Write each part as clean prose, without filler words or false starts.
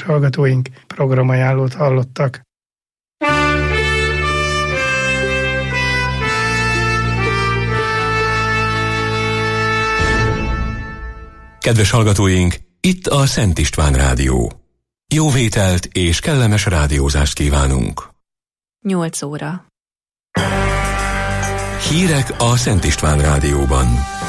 hallgatóink, programajánlót hallottak. Kedves hallgatóink, itt a Szent István Rádió. Jó vételt és kellemes rádiózást kívánunk. 8 óra. Hírek a Szent István Rádióban.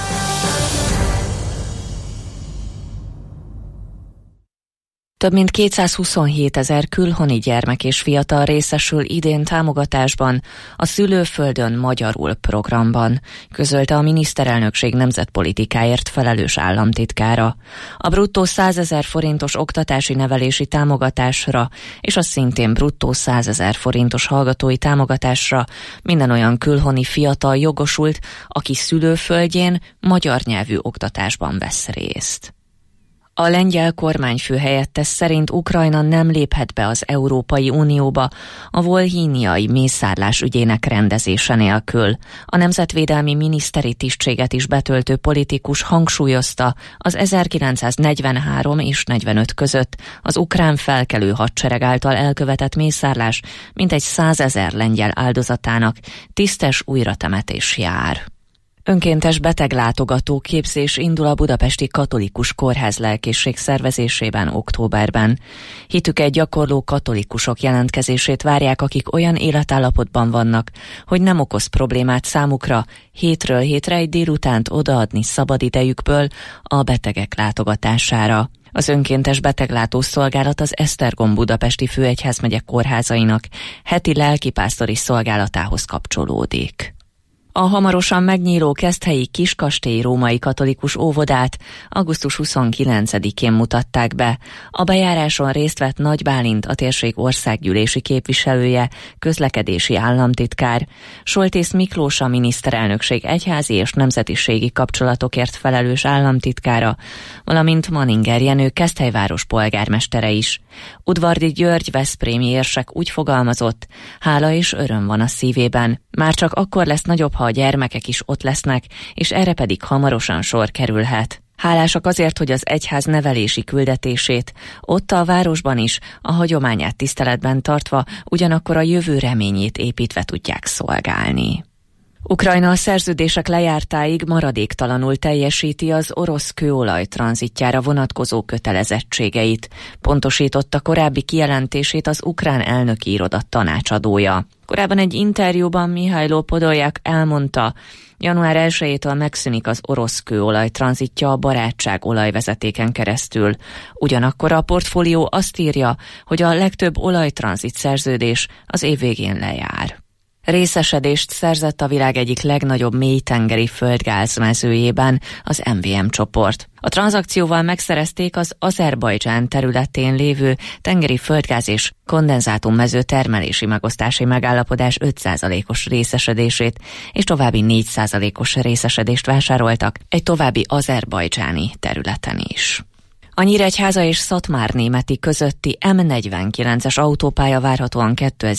Több mint 227 000 külhoni gyermek és fiatal részesül idén támogatásban a Szülőföldön magyarul programban, közölte a miniszterelnökség nemzetpolitikáért felelős államtitkára. A bruttó 100 000 forintos oktatási nevelési támogatásra és a szintén bruttó 100 000 forintos hallgatói támogatásra minden olyan külhoni fiatal jogosult, aki szülőföldjén magyar nyelvű oktatásban vesz részt. A lengyel kormányfő helyettes szerint Ukrajna nem léphet be az Európai Unióba a volhíniai mészárlás ügyének rendezése nélkül. A nemzetvédelmi miniszteri tisztséget is betöltő politikus hangsúlyozta, az 1943 és 45 között az ukrán felkelő hadsereg által elkövetett mészárlás mintegy 100 000 lengyel áldozatának tisztes újratemetés jár. Önkéntes beteglátogató képzés indul a Budapesti Katolikus Kórház lelkészség szervezésében októberben. Hitüket gyakorló katolikusok jelentkezését várják, akik olyan életállapotban vannak, hogy nem okoz problémát számukra hétről hétre egy délutánt odaadni szabadidejükből a betegek látogatására. Az önkéntes beteglátó szolgálat az Esztergom budapesti főegyházmegye kórházainak heti lelkipásztori szolgálatához kapcsolódik. A hamarosan megnyíló Keszthelyi Kiskastélyi római katolikus óvodát augusztus 29-én mutatták be. A bejáráson részt vett Nagy Bálint, a térség országgyűlési képviselője, közlekedési államtitkár, Soltész Miklós, a miniszterelnökség egyházi és nemzetiségi kapcsolatokért felelős államtitkára, valamint Maninger Jenő Keszthelyváros polgármestere is. Udvardi György veszprémi érsek úgy fogalmazott, hála és öröm van a szívében. Már csak akkor lesz nagyobb, ha a gyermekek is ott lesznek, és erre pedig hamarosan sor kerülhet. Hálásak azért, hogy az egyház nevelési küldetését ott a városban is a hagyományát tiszteletben tartva, ugyanakkor a jövő reményét építve tudják szolgálni. Ukrajna a szerződések lejártáig maradéktalanul teljesíti az orosz kőolaj tranzitjára vonatkozó kötelezettségeit, pontosította korábbi kijelentését az ukrán elnöki iroda tanácsadója. Korábban egy interjúban Mihajlo Podoljak elmondta, január 1-től megszűnik az orosz kőolaj tranzitja a Barátság olajvezetéken keresztül. Ugyanakkor a portfólió azt írja, hogy a legtöbb olajtranzit szerződés az év végén lejár. Részesedést szerzett a világ egyik legnagyobb mélytengeri földgázmezőjében az MVM csoport. A tranzakcióval megszerezték az Azerbajdzsán területén lévő tengeri földgáz és kondenzátummező termelési megosztási megállapodás 5%-os részesedését, és további 4%-os részesedést vásároltak egy további azerbajdzsáni területen is. A Nyíregyháza és Szatmárnémeti közötti M49-es autópálya várhatóan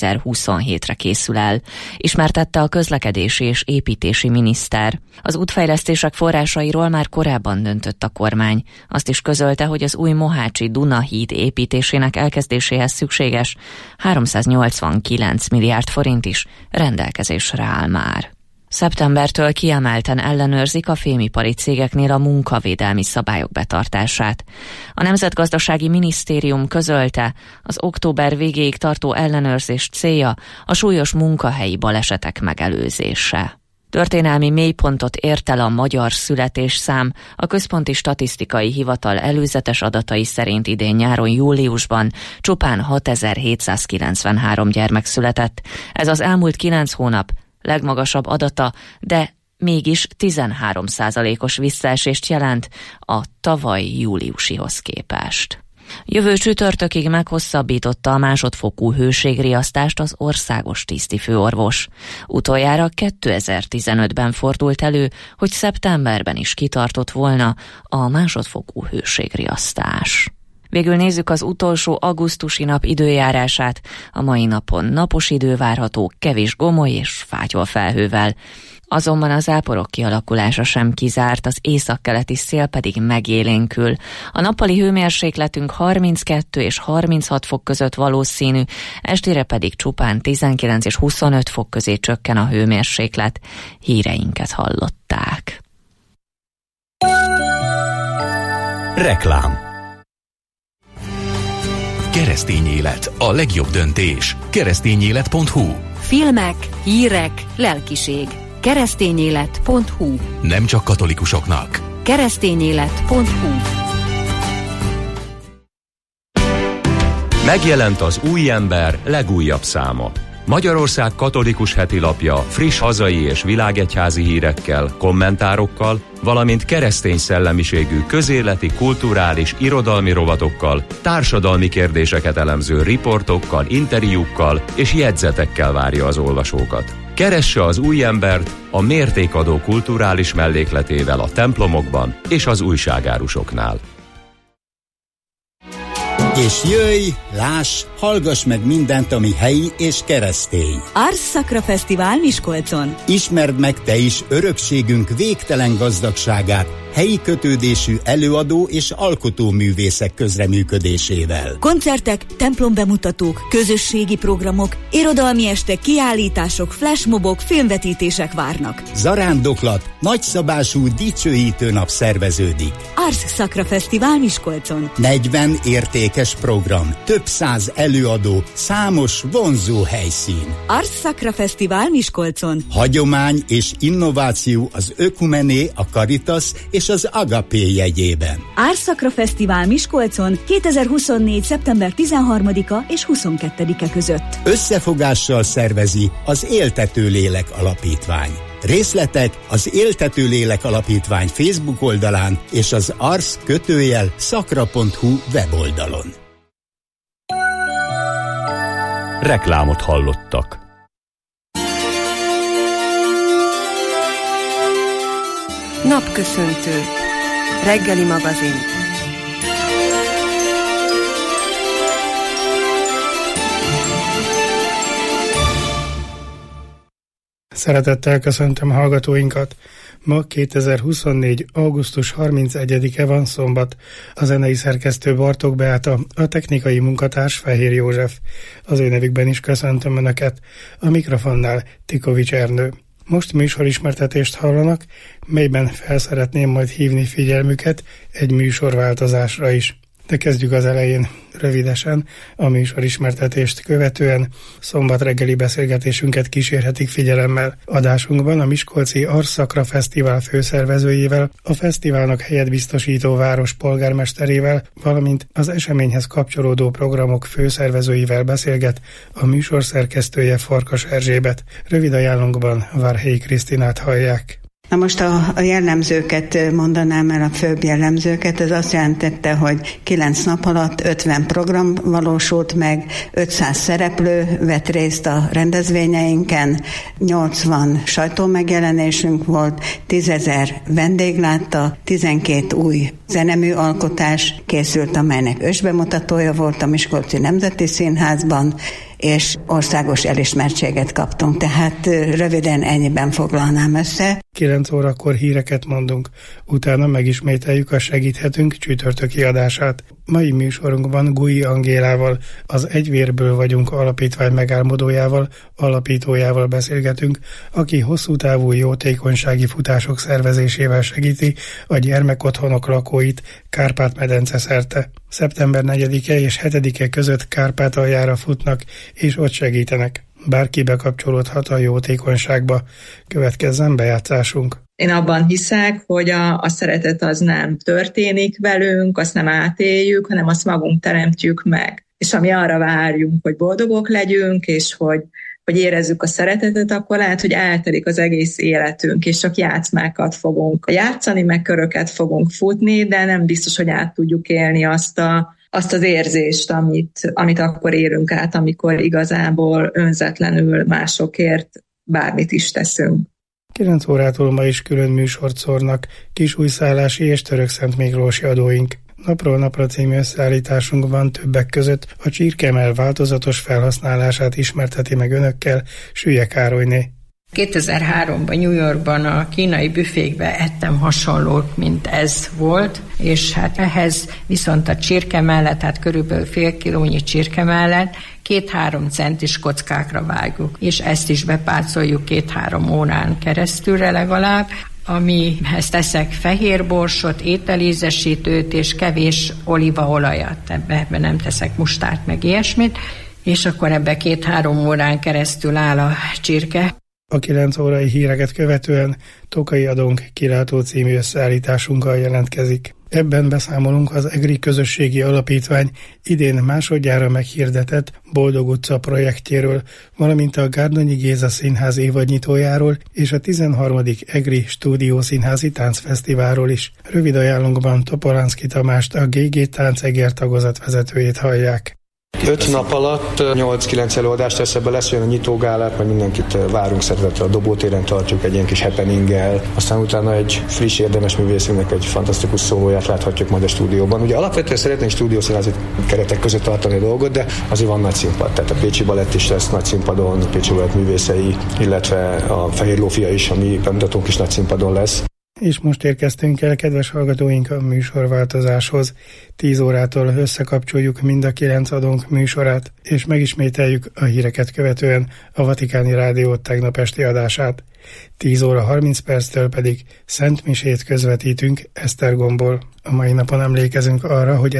2027-re készül el, ismertette a közlekedési és építési miniszter. Az útfejlesztések forrásairól már korábban döntött a kormány. Azt is közölte, hogy az új Mohácsi Duna-híd építésének elkezdéséhez szükséges 389 milliárd forint is rendelkezésre áll már. Szeptembertől kiemelten ellenőrzik a fémipari cégeknél a munkavédelmi szabályok betartását. A Nemzetgazdasági Minisztérium közölte, az október végéig tartó ellenőrzés célja a súlyos munkahelyi balesetek megelőzése. Történelmi mélypontot ért el a magyar születésszám. A Központi Statisztikai Hivatal előzetes adatai szerint idén nyáron júliusban csupán 6793 gyermek született. Ez az elmúlt 9 hónap legmagasabb adata, de mégis 13%-os visszaesést jelent a tavaly júliusihoz képest. Jövő csütörtökig meghosszabbította a másodfokú hőségriasztást az országos tisztifőorvos. Utoljára 2015-ben fordult elő, hogy szeptemberben is kitartott volna a másodfokú hőségriasztás. Végül nézzük az utolsó augusztusi nap időjárását. A mai napon napos idő várható, kevés gomoly és fátyol felhővel. Azonban a záporok kialakulása sem kizárt, az északkeleti szél pedig megélénkül. A nappali hőmérsékletünk 32 és 36 fok között valószínű, estére pedig csupán 19 és 25 fok közé csökken a hőmérséklet. Híreinket hallották. Reklám. Keresztény élet, a legjobb döntés. Keresztényélet.hu. Filmek, hírek, lelkiség. Keresztényélet.hu. Nem csak katolikusoknak. Keresztényélet.hu. Megjelent az Új Ember legújabb száma. Magyarország katolikus hetilapja friss hazai és világegyházi hírekkel, kommentárokkal, valamint keresztény szellemiségű közéleti, kulturális, irodalmi rovatokkal, társadalmi kérdéseket elemző riportokkal, interjúkkal és jegyzetekkel várja az olvasókat. Keresse az Új Embert a mértékadó kulturális mellékletével a templomokban és az újságárusoknál. És jöjj, láss, hallgass meg mindent, ami helyi és keresztény. Ars Sacra Fesztivál Miskolcon. Ismerd meg te is örökségünk végtelen gazdagságát, helyi kötődésű előadó és alkotóművészek közreműködésével. Koncertek, templombemutatók, közösségi programok, irodalmi estek, kiállítások, flashmobok, filmvetítések várnak. Zarándoklat, nagyszabású dicsőítő nap szerveződik. Ars Sacra Fesztivál Miskolcon. 40 értékes program, több száz előadó, számos vonzó helyszín. Ars Sacra Fesztivál Miskolcon. Hagyomány és innováció az Ökumené, a Caritas és az Agapé jegyében. Ars Sacra Fesztivál Miskolcon 2024. szeptember 13-a és 22-e között. Összefogással szervezi az Éltető Lélek Alapítvány. Részletek az Éltető Lélek Alapítvány Facebook oldalán és az ars-sacra.hu weboldalon. Reklámot hallottak. Napköszöntő. Reggeli magazin. Szeretettel köszöntöm hallgatóinkat. Ma 2024. augusztus 31-e van, szombat. A zenei szerkesztő Bartók Beáta, a technikai munkatárs Fehér József. Az ő nevükben is köszöntöm Önöket. A mikrofonnál Tikovics Ernő. Most műsorismertetést hallanak, melyben felszeretném majd hívni figyelmüket egy műsorváltozásra is. De kezdjük az elején, rövidesen, a műsorismertetést követően szombat reggeli beszélgetésünket kísérhetik figyelemmel. Adásunkban a Miskolci Ars Sacra Fesztivál főszervezőjével, a fesztiválnak helyet biztosító város polgármesterével, valamint az eseményhez kapcsolódó programok főszervezőivel beszélget a műsor szerkesztője Farkas Erzsébet. Rövid ajánlónkban Várhelyi Krisztinát hallják. Na most a jellemzőket mondanám el, a főbb jellemzőket. Ez azt jelentette, hogy 9 nap alatt 50 program valósult meg, 500 szereplő vett részt a rendezvényeinken, 80 sajtómegjelenésünk volt, 10 000 vendég látta, 12 új zenemű alkotás készült, amelynek ősbemutatója volt a Miskolci Nemzeti Színházban, és országos elismertséget kaptunk. Tehát röviden ennyiben foglalnám össze. 9 órakor híreket mondunk, utána megismételjük a Segíthetünk csütörtöki adását. Mai műsorunkban Gui Angélával, az Egyvérből vagyunk alapítvány megálmodójával, alapítójával beszélgetünk, aki hosszú távú jótékonysági futások szervezésével segíti a gyermekotthonok lakóit Kárpát-medence szerte. Szeptember 4-e és 7-e között Kárpátaljára futnak, és ott segítenek. Bárki bekapcsolódhat a jótékonyságba. Következzen bejátszásunk. Én abban hiszek, hogy a szeretet az nem történik velünk, azt nem átéljük, hanem azt magunk teremtjük meg. És ami arra várjunk, hogy boldogok legyünk, és hogy érezzük a szeretetet, akkor lehet, hogy eltelik az egész életünk, és csak játszmákat fogunk játszani, meg köröket fogunk futni, de nem biztos, hogy át tudjuk élni azt az érzést, amit akkor élünk át, amikor igazából önzetlenül másokért bármit is teszünk. 9 órától ma is külön műsort szórnak kisújszállási és törökszentmiklósi adóink. Napról napra című összeállításunkban többek között a csirkemell változatos felhasználását ismerteti meg önökkel Sülye Károlyné. 2003-ban New Yorkban a kínai büfékben ettem hasonlót, mint ez volt, és hát ehhez viszont a csirke mellett, tehát körülbelül fél kilónyi csirke mellett 2-3 centis kockákra vágjuk, és ezt is bepácoljuk 2-3 órán keresztülre legalább, amihez teszek fehér borsot, ételízesítőt és kevés olívaolajat, ebbe nem teszek mustárt meg ilyesmit, és akkor ebbe 2-3 órán keresztül áll a csirke. A 9 órai híreket követően Tokai Adónk kilátó című összeállításunkkal jelentkezik. Ebben beszámolunk az EGRI Közösségi Alapítvány idén másodjára meghirdetett Boldog utca projektjéről, valamint a Gárdonyi Géza Színház évadnyitójáról és a 13. EGRI Stúdiószínházi Táncfesztiválról is. Rövid ajánlónkban Topolánszky Tamást, a GG Táncegér tagozat vezetőjét hallják. 5 nap alatt 8-9 előadást tesz, ebbe lesz olyan a nyitógálát, majd mindenkit várunk szeretettel, a Dobótéren tartjuk egy ilyen kis happeninggel, aztán utána egy friss, érdemes művészünknek egy fantasztikus szólóját láthatjuk majd a stúdióban. Ugye alapvetően szeretnénk stúdiószínházi keretek között tartani a dolgot, de azért van nagy színpad, tehát a Pécsi Balett is lesz nagy színpadon, a Pécsi Balett művészei, illetve a Fehér Lófia is, a mi bemutatónk is nagy színpadon lesz. És most érkeztünk el, kedves hallgatóink, a műsorváltozáshoz. 10 órától összekapcsoljuk mind a 9 adónk műsorát, és megismételjük a híreket követően a Vatikáni Rádió tegnap esti adását. 10 óra 30 perctől pedig Szent Misét közvetítünk Esztergomból. A mai napon emlékezünk arra, hogy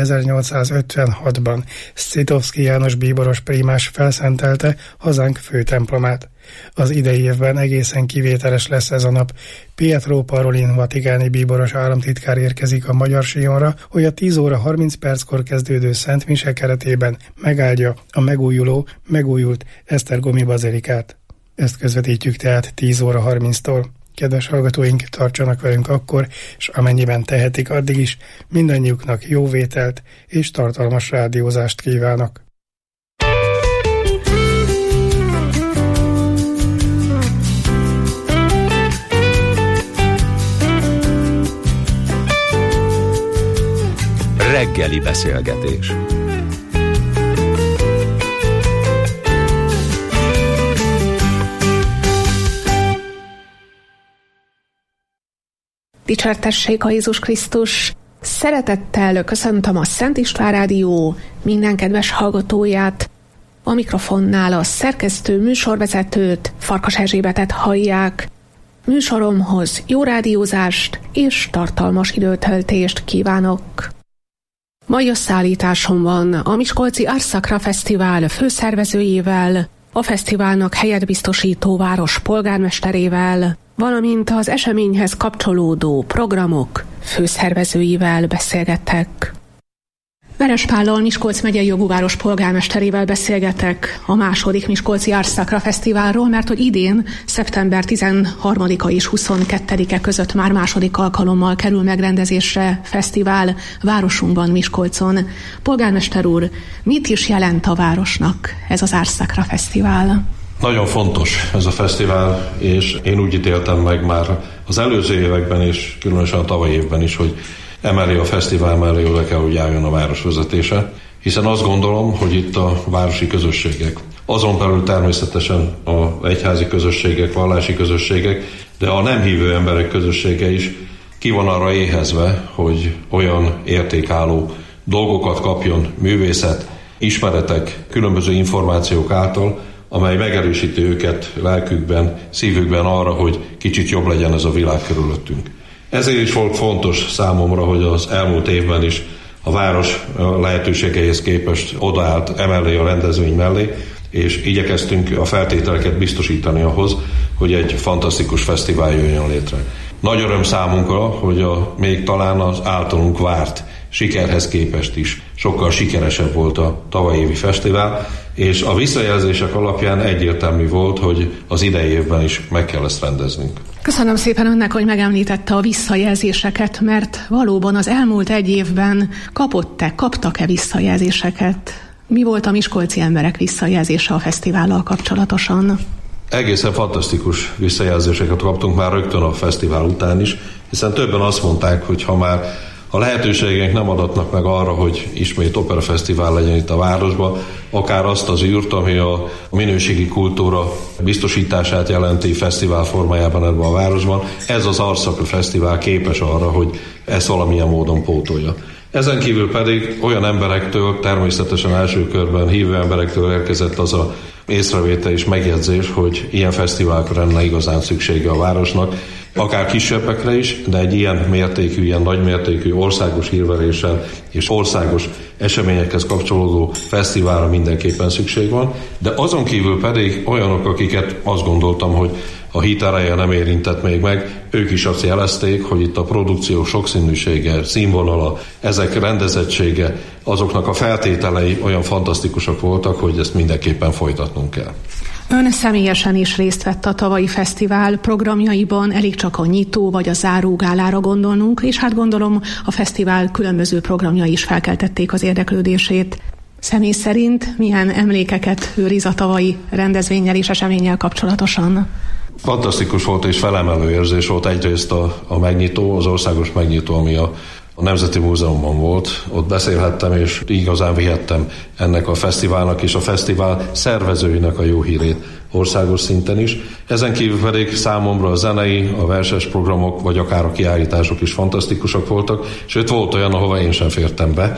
1856-ban Scitovszky János bíboros prímás felszentelte hazánk főtemplomát. Az idei évben egészen kivételes lesz ez a nap. Pietro Parolin vatikáni bíboros államtitkár érkezik a Magyar Sionra, hogy a 10 óra 30 perckor kezdődő Szent Mise keretében megáldja a megújult esztergomi bazilikát. Ezt közvetítjük tehát 10 óra 30-tól. Kedves hallgatóink, tartsanak velünk akkor, és amennyiben tehetik addig is, mindannyiuknak jó vételt és tartalmas rádiózást kívánok. Reggeli beszélgetés. Dicsértessék a Jézus Krisztus! Szeretettel köszöntöm a Szent István Rádió minden kedves hallgatóját. A mikrofonnál a szerkesztő műsorvezetőt, Farkas Erzsébetet hallják. Műsoromhoz jó rádiózást és tartalmas időtöltést kívánok. Mai összeállításomban a Miskolci Ars Sacra Fesztivál főszervezőjével, a fesztiválnak helyet biztosító város polgármesterével, valamint az eseményhez kapcsolódó programok főszervezőivel beszélgettek. Veres Pállal, Miskolc megyei jogú város polgármesterével beszélgetek a második Miskolci Ars Sacra Fesztiválról, mert hogy idén szeptember 13-a és 22-e között már második alkalommal kerül megrendezésre fesztivál városunkban, Miskolcon. Polgármester úr, mit is jelent a városnak ez az Ars Sacra Fesztivál? Nagyon fontos ez a fesztivál, és én úgy ítéltem meg már az előző években és különösen a tavalyi évben is, hogy emellé a fesztivál mellé oda kell, hogy álljon a város vezetése, hiszen azt gondolom, hogy itt a városi közösségek, azon belül természetesen az egyházi közösségek, vallási közösségek, de a nem hívő emberek közössége is ki van arra éhezve, hogy olyan értékálló dolgokat kapjon művészet, ismeretek, különböző információk által, amely megerősíti őket lelkükben, szívükben arra, hogy kicsit jobb legyen ez a világ körülöttünk. Ezért is volt fontos számomra, hogy az elmúlt évben is a város lehetőségeihez képest odaállt emellé a rendezvény mellé, és igyekeztünk a feltételeket biztosítani ahhoz, hogy egy fantasztikus fesztivál jöjjön létre. Nagy öröm számunkra, hogy még talán az általunk várt sikerhez képest is sokkal sikeresebb volt a tavalyi évi fesztivál, és a visszajelzések alapján egyértelmű volt, hogy az idei évben is meg kell ezt rendeznünk. Köszönöm szépen önnek, hogy megemlítette a visszajelzéseket, mert valóban az elmúlt egy évben kaptak-e visszajelzéseket? Mi volt a miskolci emberek visszajelzése a fesztivállal kapcsolatosan? Egészen fantasztikus visszajelzéseket kaptunk már rögtön a fesztivál után is, hiszen többen azt mondták, hogy ha már A lehetőségek nem adatnak meg arra, hogy ismét operafesztivál legyen itt a városban, akár azt az űrt, ami a minőségi kultúra biztosítását jelenti fesztivál formájában ebben a városban. Ez az Arszakra Fesztivál képes arra, hogy ezt valamilyen módon pótolja. Ezen kívül pedig olyan emberektől, természetesen első körben hívő emberektől érkezett az a észrevétel és megjegyzés, hogy ilyen fesztiválokra lenne igazán szüksége a városnak, akár kisebbekre is, de egy ilyen mértékű, ilyen nagymértékű országos hírveréssel és országos eseményekhez kapcsolódó fesztiválra mindenképpen szükség van, de azon kívül pedig olyanok, akiket azt gondoltam, hogy a hit ereje nem érintett még meg, ők is azt jelezték, hogy itt a produkció sokszínűsége, színvonala, ezek rendezettsége, azoknak a feltételei olyan fantasztikusak voltak, hogy ezt mindenképpen folytatnunk kell. Ön személyesen is részt vett a tavalyi fesztivál programjaiban, elég csak a nyitó vagy a záró gálára gondolnunk, és hát gondolom a fesztivál különböző programjai is felkeltették az érdeklődését. Személy szerint milyen emlékeket őriz a tavalyi rendezvénnyel és eseménnyel kapcsolatosan? Fantasztikus volt és felemelő érzés volt egyrészt a megnyitó, az országos megnyitó, ami a Nemzeti Múzeumban volt. Ott beszélhettem és igazán vihettem ennek a fesztiválnak és a fesztivál szervezőinek a jó hírét országos szinten is. Ezen kívül pedig számomra a zenei, a verses programok, vagy akár a kiállítások is fantasztikusak voltak, sőt volt olyan, ahova én sem fértem be.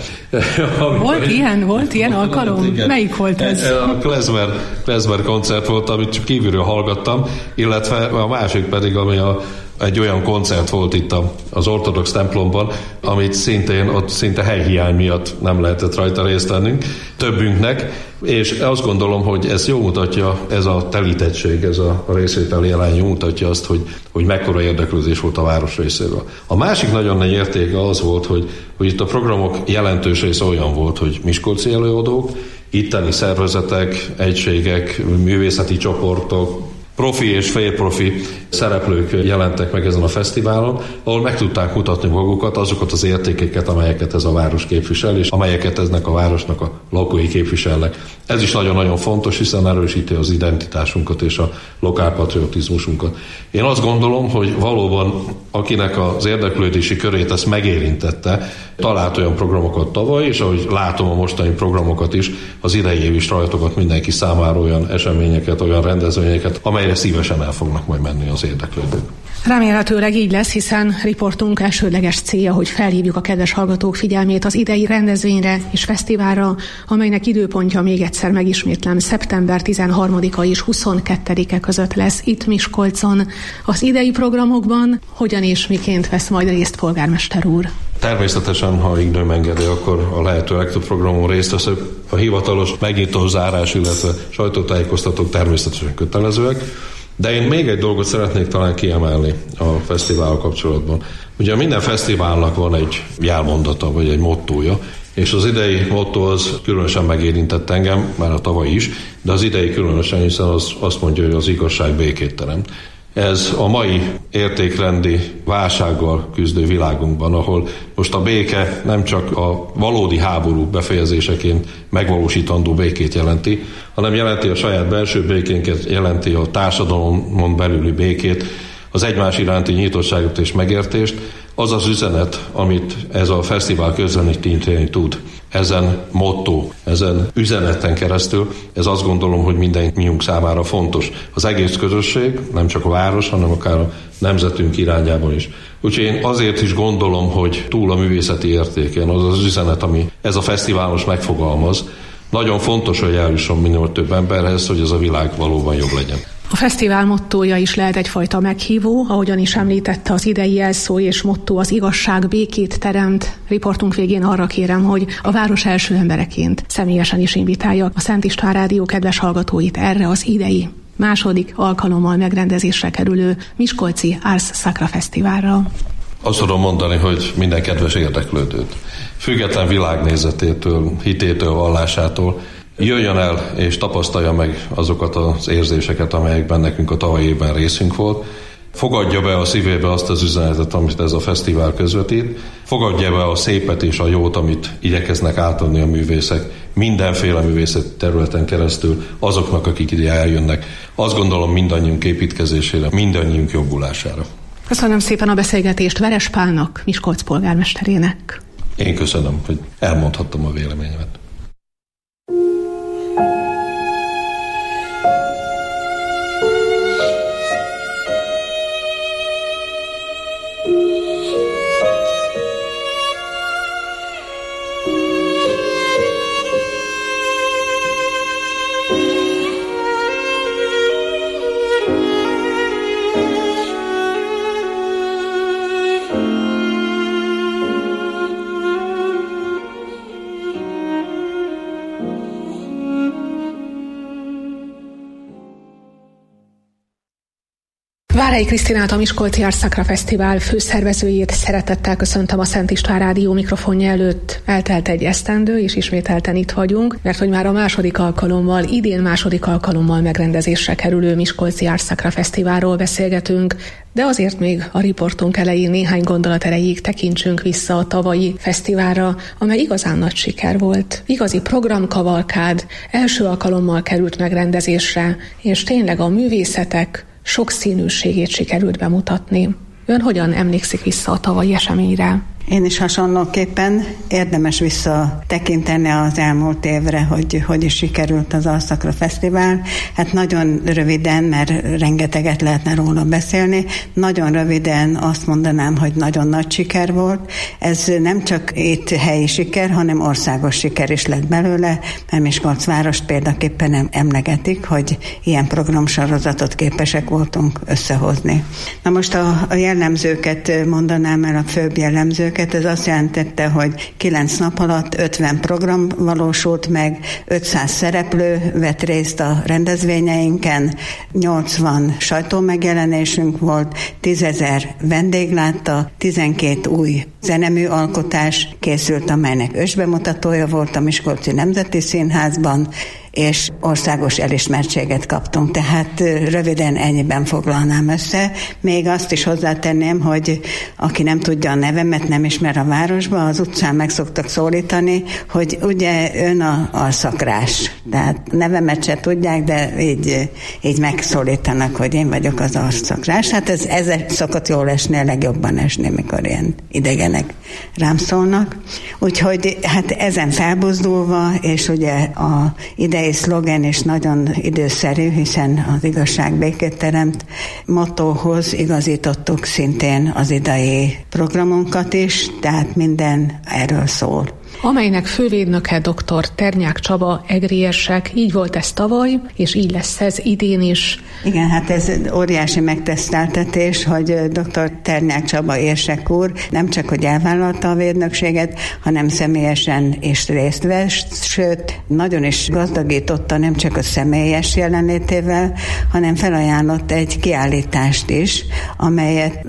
Volt ilyen alkalom? Igen. Melyik volt ez? A klezmer koncert volt, amit csak kívülről hallgattam, illetve a másik pedig, ami egy olyan koncert volt itt az ortodox templomban, amit szintén ott szinte helyhiány miatt nem lehetett rajta részt vennünk többünknek, és azt gondolom, hogy ez jó mutatja, ez a telítettség, ez a részvételi arány jó mutatja azt, hogy mekkora érdeklődés volt a város részéről. A másik nagyon nagy értéke az volt, hogy itt a programok jelentős része olyan volt, hogy miskolci előadók, itteni szervezetek, egységek, művészeti csoportok, profi és félprofi szereplők jelentek meg ezen a fesztiválon, ahol meg tudták mutatni magukat, azokat az értékeket, amelyeket ez a város képvisel, és amelyeket eznek a városnak a lakói képviselnek. Ez is nagyon-nagyon fontos, hiszen erősíti az identitásunkat és a lokálpatriotizmusunkat. Én azt gondolom, hogy valóban akinek az érdeklődési körét ezt megérintette, talált olyan programokat tavaly, és ahogy látom a mostani programokat is, az idei év is rajtogat mindenki számára olyan eseményeket, olyan rendezvényeket, amelyre szívesen el fognak majd menni az érdeklődők. Remélhetőleg így lesz, hiszen riportunk elsődleges célja, hogy felhívjuk a kedves hallgatók figyelmét az idei rendezvényre és fesztiválra, amelynek időpontja még egyszer megismétlem, szeptember 13-a és 22-e között lesz itt Miskolcon. Az idei programokban hogyan és miként vesz majd részt polgármester úr? Természetesen, ha Ignőm engedi, akkor a lehető legtöbb programon részt veszek. A hivatalos megnyitó zárás, illetve sajtótájékoztatók természetesen kötelezőek. De én még egy dolgot szeretnék talán kiemelni a fesztivállal kapcsolatban. Ugye minden fesztiválnak van egy jelmondata, vagy egy mottója, és az idei motto az különösen megérintett engem, már a tavaly is, de az idei különösen, hiszen az azt mondja, hogy az igazság békét teremt. Ez a mai értékrendi válsággal küzdő világunkban, ahol most a béke nem csak a valódi háború befejezéseként megvalósítandó békét jelenti, hanem jelenti a saját belső békénket, jelenti a társadalomon belüli békét, az egymás iránti nyitottságot és megértést, az az üzenet, amit ez a fesztivál közvetíteni tud. Ezen motto, ezen üzeneten keresztül, ez azt gondolom, hogy mindannyiunk számára fontos. Az egész közösség, nem csak a város, hanem akár a nemzetünk irányában is. Úgyhogy én azért is gondolom, hogy túl a művészeti értéken az az üzenet, ami ez a fesztivál most megfogalmaz, nagyon fontos, hogy eljusson minél több emberhez, hogy ez a világ valóban jobb legyen. A fesztivál mottója is lehet egyfajta meghívó, ahogyan is említette, az idei jelszó és motto az igazság békét teremt. Riportunk végén arra kérem, hogy a város első embereként személyesen is invitálja a Szent István Rádió kedves hallgatóit erre az idei második alkalommal megrendezésre kerülő Miskolci Ars Sacra Fesztiválra. Azt tudom mondani, hogy minden kedves érdeklődőt, független világnézetétől, hitétől, vallásától jöjjön el és tapasztalja meg azokat az érzéseket, amelyekben nekünk a tavalyi évben részünk volt. Fogadja be a szívébe azt az üzenetet, amit ez a fesztivál közvetít. Fogadja be a szépet és a jót, amit igyekeznek átadni a művészek mindenféle művészet területen keresztül azoknak, akik ide eljönnek. Azt gondolom mindannyiunk építkezésére, mindannyiunk jobbulására. Köszönöm szépen a beszélgetést Veres Pálnak, Miskolc polgármesterének. Én köszönöm, hogy elmondhattam a véleményemet. Várhelyi Krisztinát, a Miskolci Art Sacra Fesztivál főszervezőjét szeretettel köszöntöm a Szent István Rádió mikrofonja előtt. Eltelt egy esztendő, és ismételten itt vagyunk, mert hogy már a idén második alkalommal megrendezésre kerülő Miskolci Art Sacra Fesztiválról beszélgetünk, de azért még a riportunk elején néhány gondolat erejéig tekintsünk vissza a tavalyi fesztiválra, amely igazán nagy siker volt. Igazi programkavalkád, első alkalommal került megrendezésre, és tényleg a művészetek sokszínűségét sikerült bemutatni. Ön hogyan emlékszik vissza a tavalyi eseményre? Én is hasonlóképpen érdemes visszatekinteni az elmúlt évre, hogy is sikerült az Art Sacra Fesztivál. Hát nagyon röviden, mert rengeteget lehetne róla beszélni, nagyon röviden azt mondanám, hogy nagyon nagy siker volt. Ez nem csak itt helyi siker, hanem országos siker is lett belőle, mert Miskolc várost példaképpen emlegetik, hogy ilyen programsorozatot képesek voltunk összehozni. Na most a jellemzőket mondanám el, a főbb jellemzőket. Ez azt jelentette, hogy 9 nap alatt 50 program valósult meg, 500 szereplő vett részt a rendezvényeinken, 80 sajtómegjelenésünk volt, 10 000 vendég látta, 12 új zenemű alkotás készült, amelynek ősbemutatója volt a Miskolci Nemzeti Színházban, és országos elismertséget kaptunk. Tehát röviden ennyiben foglalnám össze. Még azt is hozzátenném, hogy aki nem tudja a nevemet, nem ismer a városba, az utcán meg szoktak szólítani, hogy ugye ön a alszakrás. Tehát nevemet se tudják, de így megszólítanak, hogy én vagyok az alszakrás. Hát ez szokott jól esni, a legjobban esni, mikor ilyen idegenek rám szólnak. Úgyhogy hát ezen felbuzdulva, és ugye a idei szlogen is nagyon időszerű, hiszen az igazság békét teremt mottóhoz igazítottuk szintén az idei programunkat is, tehát minden erről szól. Amelynek fővédnöke dr. Ternyák Csaba egriesek, így volt ez tavaly, és így lesz ez idén is. Igen, hát ez óriási megtiszteltetés, hogy dr. Ternyák Csaba érsek úr nem csak, hogy elvállalta a védnökséget, hanem személyesen is részt vett, sőt, nagyon is gazdagította nem csak a személyes jelenlétével, hanem felajánlott egy kiállítást is, amelyet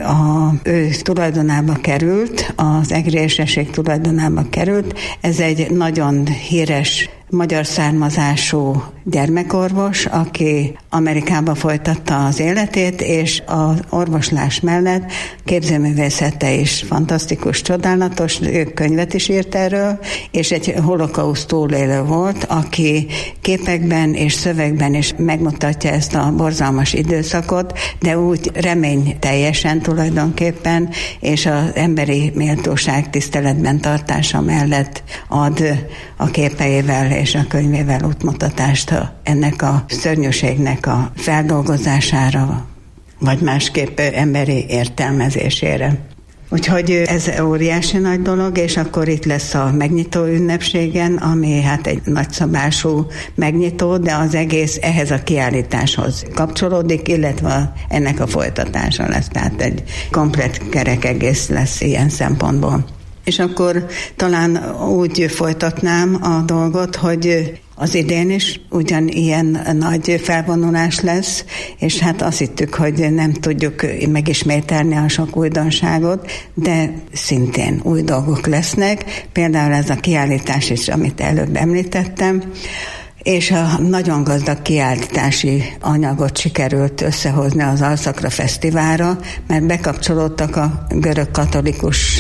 ő tulajdonába került, az egriesesség tulajdonába került. Ez egy nagyon híres magyar származású gyermekorvos, aki Amerikába folytatta az életét, és az orvoslás mellett képzőművészete is fantasztikus, csodálatos, ő könyvet is írt erről, és egy holokauszt túlélő volt, aki képekben és szövegben is megmutatja ezt a borzalmas időszakot, de úgy reményteljesen tulajdonképpen, és az emberi méltóság tiszteletben tartása mellett ad a képeivel és a könyvével útmutatást ennek a szörnyűségnek a feldolgozására, vagy másképp emberi értelmezésére. Úgyhogy ez óriási nagy dolog, és akkor itt lesz a megnyitó ünnepségen, ami hát egy nagyszabású megnyitó, de az egész ehhez a kiállításhoz kapcsolódik, illetve ennek a folytatása lesz, tehát egy komplett kerek egész lesz ilyen szempontból. És akkor talán úgy folytatnám a dolgot, hogy az idén is ugyanilyen nagy felvonulás lesz, és hát azt hittük, hogy nem tudjuk megismételni a sok újdonságot, de szintén új dolgok lesznek. Például ez a kiállítás is, amit előbb említettem, és a nagyon gazdag kiállítási anyagot sikerült összehozni az Art Sacra Fesztiválra, mert bekapcsolódtak a görög katolikus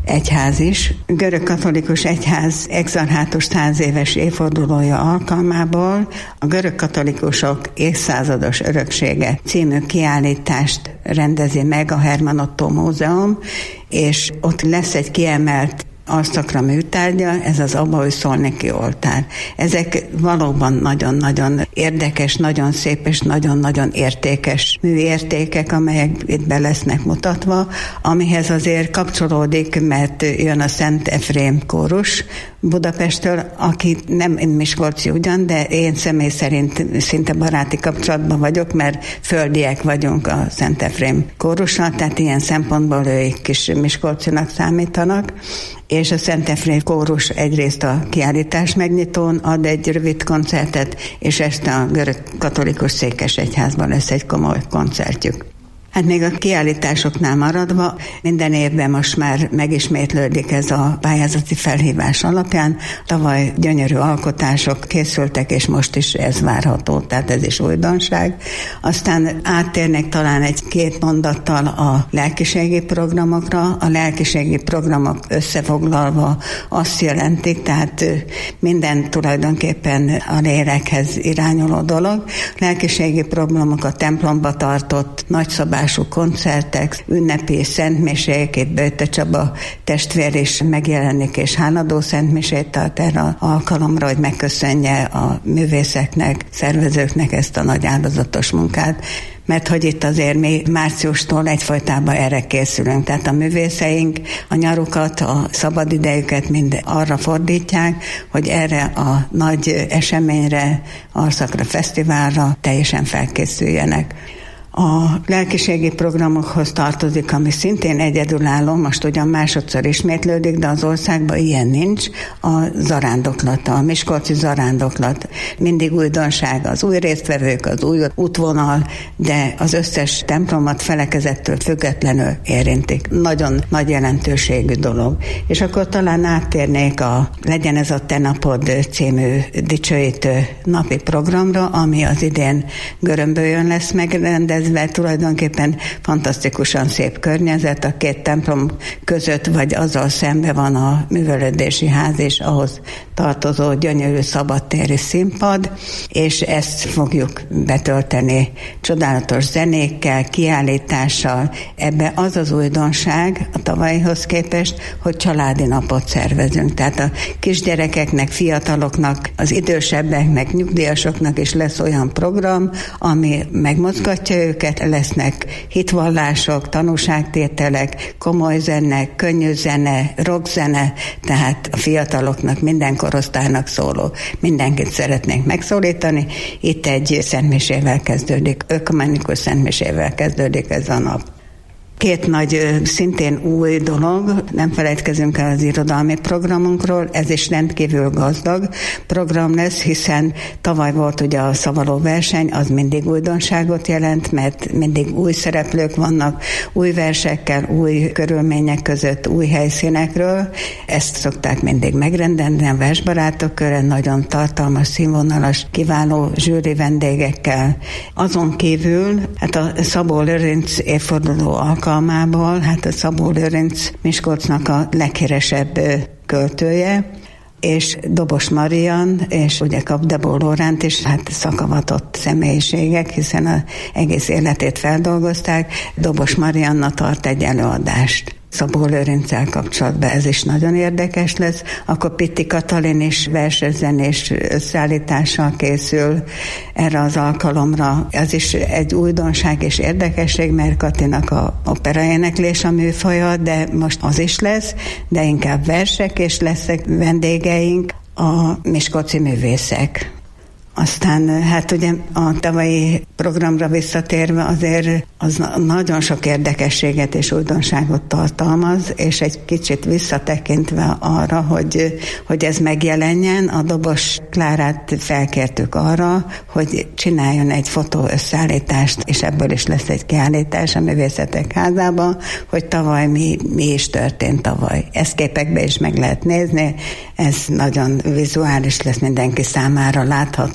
egyház is. Görög-katolikus egyház exarchátus 100 éves évfordulója alkalmából a görög-katolikusok évszázados öröksége című kiállítást rendezi meg a Hermann Otto Múzeum, és ott lesz egy kiemelt arcszakra műtárgya, ez az Abaúj Szolnoki oltár. Ezek valóban nagyon-nagyon érdekes, nagyon szép és nagyon-nagyon értékes műértékek, amelyek itt be lesznek mutatva, amihez azért kapcsolódik, mert jön a Szent Efrém kórus Budapesttől, aki nem miskolci ugyan, de én személy szerint szinte baráti kapcsolatban vagyok, mert földiek vagyunk a Szent Efrém kórussal, tehát ilyen szempontból ők is miskolcinak számítanak, és a Szent Efrém kórus egyrészt a kiállítás megnyitón ad egy rövid koncertet, és este a görög katolikus székesegyházban lesz egy komoly koncertjük. Hát még a kiállításoknál maradva, minden évben most már megismétlődik ez a pályázati felhívás alapján. Tavaly gyönyörű alkotások készültek, és most is ez várható, tehát ez is újdonság. Aztán áttérnék talán egy-két mondattal a lelkiségi programokra. A lelkiségi programok összefoglalva azt jelentik, tehát minden tulajdonképpen a lélekhez irányuló dolog. Lelkiségi programok a templomba tartott nagyszabású koncertek, ünnepi szentmisék, itt Böjte Csaba testvér is megjelenik, és háladó szentmisét tart erre az alkalomra, hogy megköszönje a művészeknek, szervezőknek ezt a nagy áldozatos munkát, mert hogy itt azért mi márciustól egyfolytában erre készülünk. Tehát a művészeink a nyarukat, a szabadidejüket mind arra fordítják, hogy erre a nagy eseményre, Arszakra fesztiválra teljesen felkészüljenek. A lelkiségi programokhoz tartozik, ami szintén egyedülálló, most ugyan másodszor ismétlődik, de az országban ilyen nincs, a zarándoklat, a miskolci zarándoklat. Mindig újdonság, az új résztvevők, az új útvonal, de az összes templomat felekezettől függetlenül érintik. Nagyon nagy jelentőségű dolog. És akkor talán áttérnék a Legyen ez a te napod című dicsőítő napi programra, ami az idén Görömbölyön lesz megrendezve. Tulajdonképpen fantasztikusan szép környezet, a két templom között vagy azzal szembe van a művelődési ház és ahhoz tartozó gyönyörű szabadtéri színpad, és ezt fogjuk betölteni csodálatos zenékkel, kiállítással. Ebbe az az újdonság a tavalyihoz képest, hogy családi napot szervezünk. Tehát a kisgyerekeknek, fiataloknak, az idősebbeknek, nyugdíjasoknak is lesz olyan program, ami megmozgatja őket, lesznek hitvallások, tanúságtételek, komoly zene, könnyű zene, rockzene, tehát a fiataloknak, minden korosztálynak szóló. Mindenkit szeretnénk megszólítani. Itt egy szentmisével kezdődik, ökumenikus szentmisével kezdődik ez a nap. Két nagy, szintén új dolog, nem felejtkezünk el az irodalmi programunkról, ez is rendkívül gazdag program lesz, hiszen tavaly volt ugye a szavaló verseny, az mindig újdonságot jelent, mert mindig új szereplők vannak, új versekkel, új körülmények között, új helyszínekről. Ezt szokták mindig megrendelni a versbarátok köre, nagyon tartalmas, színvonalas, kiváló zsűri vendégekkel. Azon kívül, hát a Szabó Lőrinc évforduló alkalmából, hát a Szabó Lőrinc Miskolcnak a leghíresebb költője, és Dobos Marian, és ugye Kapdebó Lóránt is, hát szakavatott személyiségek, hiszen az egész életét feldolgozták. Dobos Marianna tart egy előadást Szabó Lőrinccel kapcsolatban, ez is nagyon érdekes lesz. Akkor Pitti Katalin is versezenés összeállítással készül erre az alkalomra. Ez is egy újdonság és érdekesség, mert Katinak a operaéneklés a műfaja, de most az is lesz, de inkább versek, és lesznek vendégeink, a miskolci művészek. Aztán hát ugye a tavalyi programra visszatérve azért az nagyon sok érdekességet és újdonságot tartalmaz, és egy kicsit visszatekintve arra, hogy ez megjelenjen, a Dobos Klárát felkértük arra, hogy csináljon egy fotó összeállítást, és ebből is lesz egy kiállítás a Művészetek Házában, hogy tavaly mi is történt tavaly. Ezt képekbe is meg lehet nézni, ez nagyon vizuális lesz, mindenki számára látható,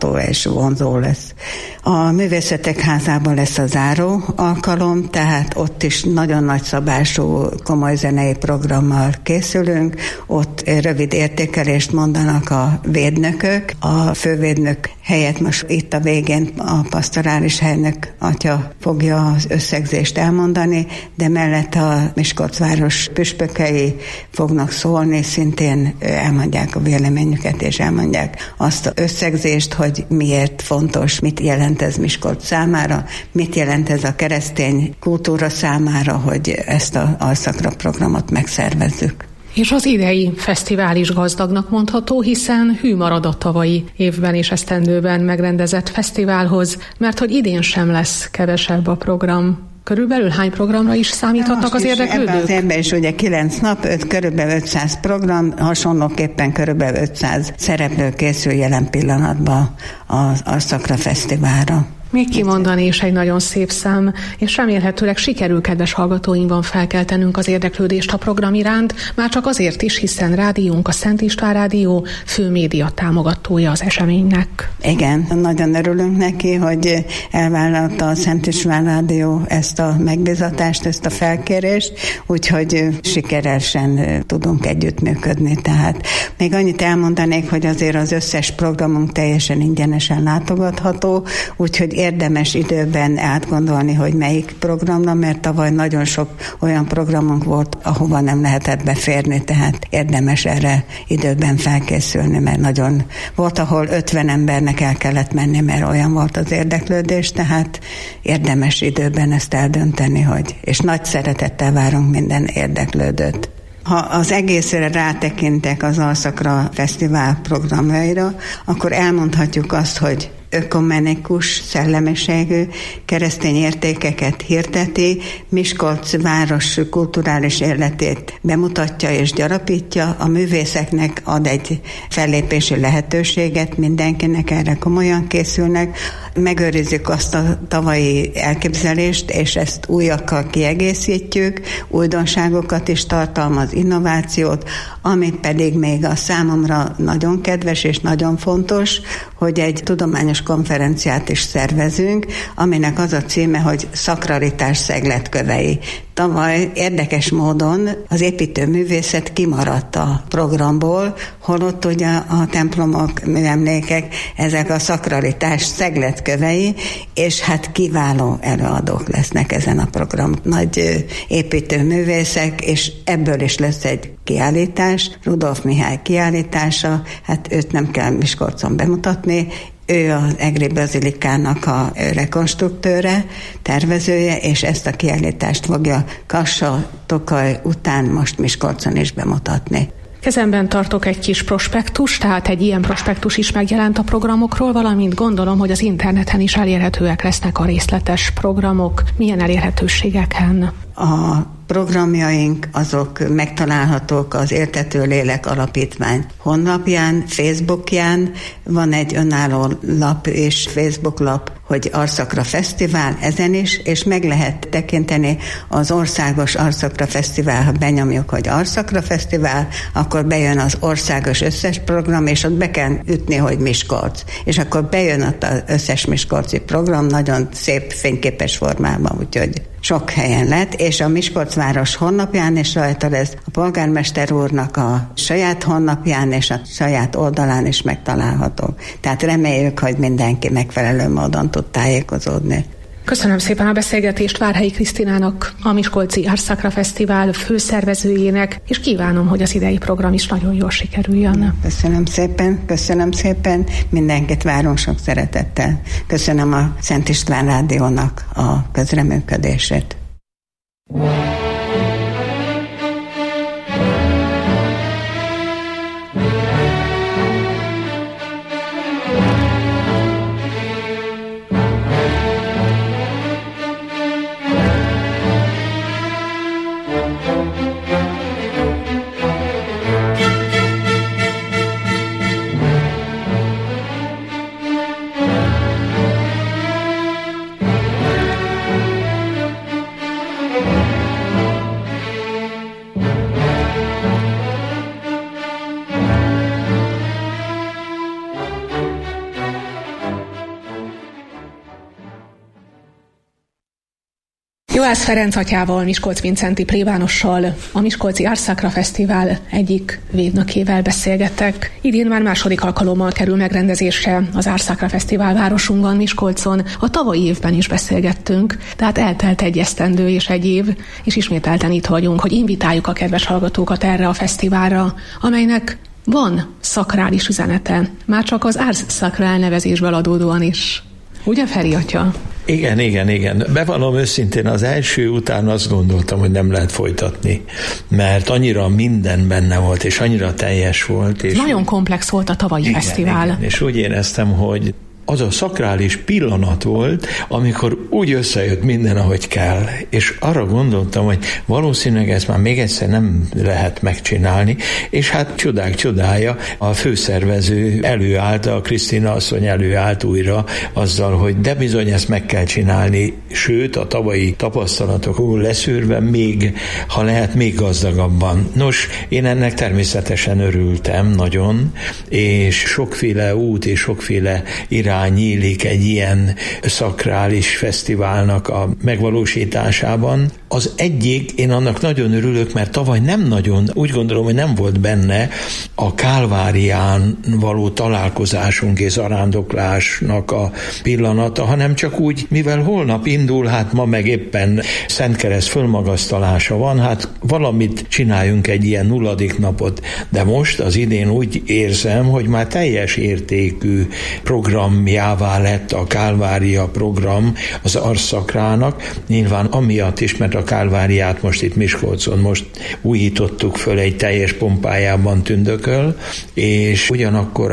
látható és vonzó lesz. A Művészetek Házában lesz a záró alkalom, tehát ott is nagyon nagy szabású, komoly zenei programmal készülünk. Ott rövid értékelést mondanak a védnökök. A fővédnök helyett most itt a végén a pastorális helynök atya fogja az összegzést elmondani, de mellett a Miskolcváros püspökei fognak szólni, szintén elmondják a véleményüket, és elmondják azt az összegzést, hogy miért fontos, mit jelent ez Miskolc számára, mit jelent ez a keresztény kultúra számára, hogy ezt az Alszakra programot megszervezzük. És az idei fesztivál is gazdagnak mondható, hiszen hű marad a tavalyi évben és esztendőben megrendezett fesztiválhoz, mert hogy idén sem lesz kevesebb a program. Körülbelül hány programra is számíthatnak az érdeklődők? Ebben az évben is ugye 9 nap, körülbelül 500 program, hasonlóképpen körülbelül 500 szereplő készül jelen pillanatban az Alszakra fesztiválra. Még kimondani is egy nagyon szép szám, és remélhetőleg sikerül, kedves hallgatóinkban felkeltenünk az érdeklődést a program iránt, már csak azért is, hiszen rádiónk, a Szent István Rádió fő média támogatója az eseménynek. Igen, nagyon örülünk neki, hogy elvállalta a Szent István Rádió ezt a megbízatást, ezt a felkérést, úgyhogy sikeresen tudunk együttműködni. Tehát még annyit elmondanék, hogy azért az összes programunk teljesen ingyenesen látogatható, úgyhogy érdemes időben átgondolni, hogy melyik programra, mert tavaly nagyon sok olyan programunk volt, ahova nem lehetett beférni, tehát érdemes erre időben felkészülni, mert nagyon volt, ahol 50 embernek el kellett menni, mert olyan volt az érdeklődés, tehát érdemes időben ezt eldönteni, hogy, és nagy szeretettel várunk minden érdeklődőt. Ha az egészre rátekintek az Alszakra Fesztivál programjaira, akkor elmondhatjuk azt, hogy ökumenikus szellemiségű keresztény értékeket hirdeti, Miskolc város kulturális életét bemutatja és gyarapítja, a művészeknek ad egy fellépési lehetőséget, mindenkinek erre komolyan készülnek, megőrizzük azt a tavalyi elképzelést, és ezt újakkal kiegészítjük, újdonságokat is tartalmaz, innovációt, ami pedig még a számomra nagyon kedves és nagyon fontos, hogy egy tudományos konferenciát is szervezünk, aminek az a címe, hogy Szakralitás szegletkövei. Tavaly érdekes módon az építőművészet kimaradt a programból, holott ugye a templomok, műemlékek, ezek a szakralitás szegletkövei, és hát kiváló előadók lesznek ezen a program. Nagy építőművészek, és ebből is lesz egy kiállítás, Rudolf Mihály kiállítása, hát őt nem kell Miskolcon bemutatni, ő az Egri Bazilikának a rekonstruktőre, tervezője, és ezt a kiállítást fogja Kassa, Tokaj után most Miskolcon is bemutatni. Kezemben tartok egy kis prospektus, tehát egy ilyen prospektus is megjelent a programokról, valamint gondolom, hogy az interneten is elérhetőek lesznek a részletes programok. Milyen elérhetőségeken? A programjaink azok megtalálhatók az Éltető Lélek Alapítvány honlapján, Facebookján, van egy önálló lap és Facebook lap, hogy Alszakra Fesztivál, ezen is, és meg lehet tekinteni az országos Alszakra Fesztivál, ha benyomjuk, hogy Alszakra Fesztivál, akkor bejön az országos összes program, és ott be kell ütni, hogy Miskolc. És akkor bejön ott az összes miskolci program, nagyon szép fényképes formában, úgyhogy sok helyen lett, és a Miskolcváros honlapján is rajta lesz, a polgármester úrnak a saját honlapján és a saját oldalán is megtalálható. Tehát reméljük, hogy mindenki megfelelő módon tud tájékozódni. Köszönöm szépen a beszélgetést Várhelyi Krisztinának, a Miskolci Alszakra Fesztivál főszervezőjének, és kívánom, hogy az idei program is nagyon jól sikerüljön. Köszönöm szépen, mindenkit várunk sok szeretettel. Köszönöm a Szent István Rádiónak a közreműködését. Juhász Ferenc atyával, Miskolc-Vincenti plébánossal, a Miskolci Ars Sacra Fesztivál egyik védnökével beszélgettek. Idén már második alkalommal kerül megrendezésre az Ars Sacra Fesztivál városunkban, Miskolcon. A tavalyi évben is beszélgettünk, tehát eltelt egy esztendő és egy év, és ismételten itt vagyunk, hogy invitáljuk a kedves hallgatókat erre a fesztiválra, amelynek van szakrális üzenete, már csak az Ars Sacra elnevezésből adódóan is. Ugye, Feri atya? Igen. Bevallom őszintén, az első után azt gondoltam, hogy nem lehet folytatni, mert annyira minden benne volt, és annyira teljes volt. És nagyon komplex volt a tavalyi fesztivál. Igen, és úgy éreztem, hogy az a szakrális pillanat volt, amikor úgy összejött minden, ahogy kell. És arra gondoltam, hogy valószínűleg ezt már még egyszer nem lehet megcsinálni, és hát csodák csodája, a főszervező előállt, a Krisztina asszony előállt újra azzal, hogy de bizony ezt meg kell csinálni, sőt a tavalyi tapasztalatokból leszűrve még, ha lehet, még gazdagabban. Nos, én ennek természetesen örültem nagyon, és sokféle út és sokféle irány nyílik egy ilyen szakrális fesztiválnak a megvalósításában. Az egyik, én annak nagyon örülök, mert tavaly nem nagyon, úgy gondolom, hogy nem volt benne a Kálvárián való találkozásunk és zarándoklásnak a pillanata, hanem csak úgy, mivel holnap indul, hát ma meg éppen Szentkereszt fölmagasztalása van, hát valamit csináljunk egy ilyen 0. napot, de most az idén úgy érzem, hogy már teljes értékű programjává lett a Kálvária program az Ars Sacrának, nyilván amiatt is, mert a Kálváriát most itt Miskolcon most újítottuk föl, egy teljes pompájában tündököl, és ugyanakkor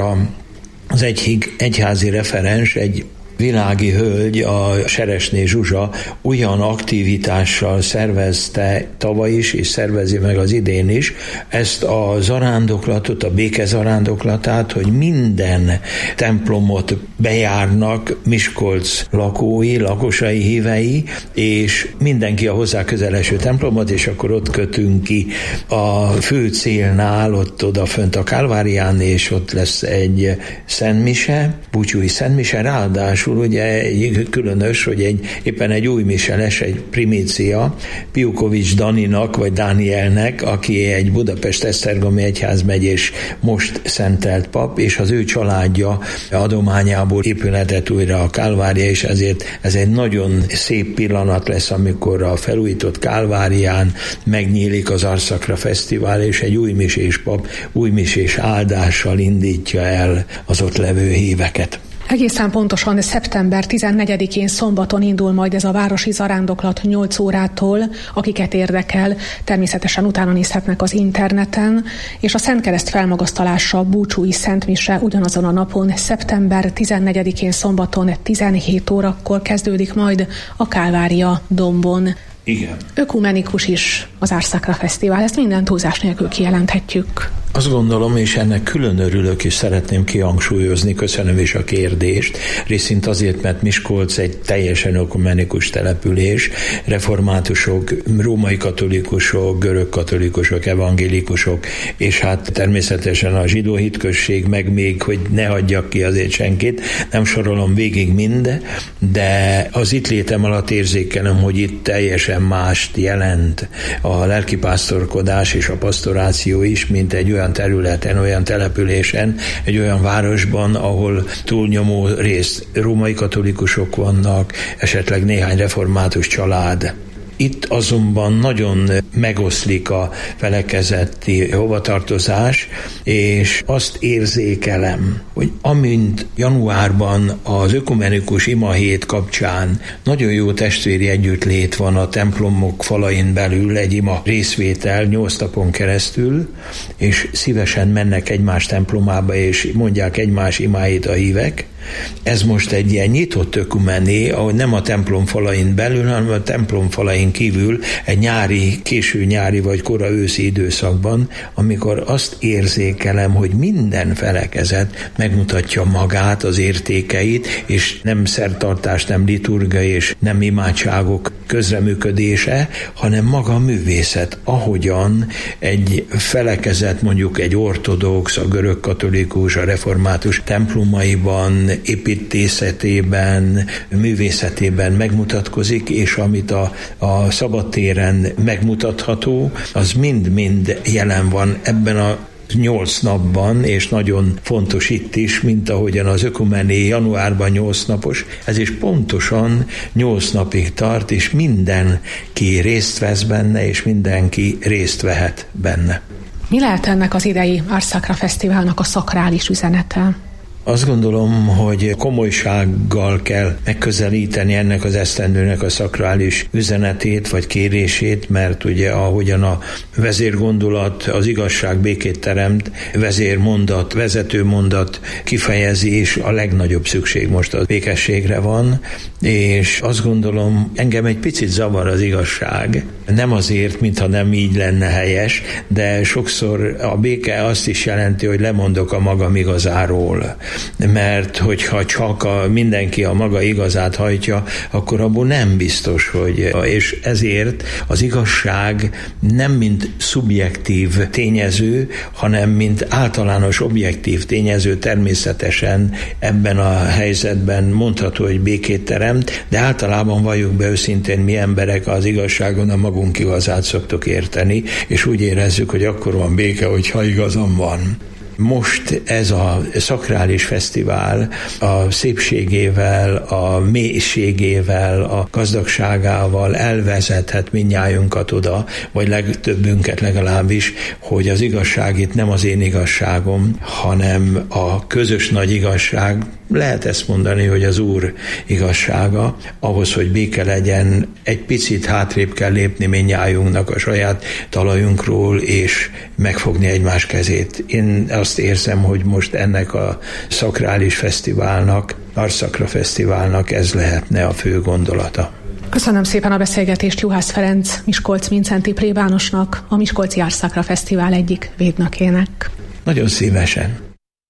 az egyházi referens, egy világi hölgy, a Seresné Zsuzsa olyan aktivitással szervezte tavaly is, és szervezi meg az idén is ezt a zarándoklatot, a béke zarándoklatát, hogy minden templomot bejárnak Miskolc lakosai, hívei, és mindenki a hozzá közeleső templomot, és akkor ott kötünk ki a fő célnál, ott odafönt a Kálvárián, és ott lesz egy szentmise, búcsúi szentmise, ráadásul ugye különös, hogy éppen egy új miseles, egy primícia, Piukovics Daninak, vagy Dánielnek, aki egy Budapest-Esztergomi egyházmegyés most szentelt pap, és az ő családja adományából épületett újra a Kálvária, és ezért ez egy nagyon szép pillanat lesz, amikor a felújított Kálvárián megnyílik az Ars Sacra Fesztivál, és egy új misés pap új misés áldással indítja el az ott levő híveket. Egészen pontosan szeptember 14-én szombaton indul majd ez a városi zarándoklat 8 órától, akiket érdekel, természetesen utána nézhetnek az interneten, és a Szentkereszt felmagasztalása, búcsúi szentmise ugyanazon a napon, szeptember 14-én szombaton 17 órakor kezdődik majd a Kálvária dombon. Igen. Ökumenikus is az Ars Sacra Fesztivál, ezt minden túlzás nélkül kijelenthetjük. Azt gondolom, és ennek külön örülök, és szeretném kihangsúlyozni, köszönöm is a kérdést, részint azért, mert Miskolc egy teljesen ökumenikus település, reformátusok, római katolikusok, görög katolikusok, evangélikusok, és hát természetesen a zsidó hitközség, meg még, hogy ne hagyjak ki azért senkit, nem sorolom végig mind, de az itt létem alatt érzékelem, hogy itt teljesen mást jelent a lelkipásztorkodás és a pastoráció is, mint egy olyan területen, olyan településen, egy olyan városban, ahol túlnyomó részt római katolikusok vannak, esetleg néhány református család. Itt azonban nagyon megoszlik a felekezeti hovatartozás, és azt érzékelem, hogy amint januárban az ökumenikus imahét kapcsán nagyon jó testvéri együttlét van a templomok falain belül, egy ima részvétel 8 napon keresztül, és szívesen mennek egymás templomába, és mondják egymás imáit a hívek. Ez most egy ilyen nyitott ökumené, ahogy nem a templom falain belül, hanem a templom falain kívül egy késő nyári vagy kora őszi időszakban, amikor azt érzékelem, hogy minden felekezet megmutatja magát, az értékeit, és nem szertartás, nem liturgia és nem imádságok közreműködése, hanem maga a művészet, ahogyan egy felekezet, mondjuk egy ortodox, a görögkatolikus, a református templomaiban, építészetében, művészetében megmutatkozik, és amit a szabadtéren megmutatható, az mind-mind jelen van ebben a 8 napban, és nagyon fontos itt is, mint ahogyan az ökumené januárban 8 napos, ez is pontosan 8 napig tart, és mindenki részt vesz benne, és mindenki részt vehet benne. Mi lehet ennek az idei Ars Sacra Fesztiválnak a szakrális üzenete? Azt gondolom, hogy komolysággal kell megközelíteni ennek az esztendőnek a szakrális üzenetét vagy kérését, mert ugye ahogyan a vezérgondolat, az igazság békét teremt, vezérmondat, vezetőmondat kifejezés, a legnagyobb szükség most a békességre van, és azt gondolom, engem egy picit zavar az igazság. Nem azért, mintha nem így lenne helyes, de sokszor a béke azt is jelenti, hogy lemondok a magam igazáról. Mert hogyha csak mindenki a maga igazát hajtja, akkor abból nem biztos, hogy... És ezért az igazság nem mint szubjektív tényező, hanem mint általános objektív tényező természetesen ebben a helyzetben mondható, hogy békét teremt, de általában valljuk be őszintén, mi emberek az igazságon a magunk igazát szoktuk érteni, és úgy érezzük, hogy akkor van béke, hogyha igazam van. Most ez a szakrális fesztivál a szépségével, a mélységével, a gazdagságával elvezethet mindnyájunkat oda, vagy legtöbbünket legalábbis, hogy az igazság itt nem az én igazságom, hanem a közös nagy igazság, lehet ezt mondani, hogy az Úr igazsága, ahhoz, hogy béke legyen, egy picit hátrébb kell lépni mindnyájunknak a saját talajunkról, és megfogni egymás kezét. Én azt érzem, hogy most ennek a szakrális fesztiválnak, Ars Sacra Fesztiválnak ez lehetne a fő gondolata. Köszönöm szépen a beszélgetést Juhász Ferenc Miskolc-Mincenti plébánosnak, a Miskolci Ars Sacra Fesztivál egyik védnökének. Nagyon szívesen.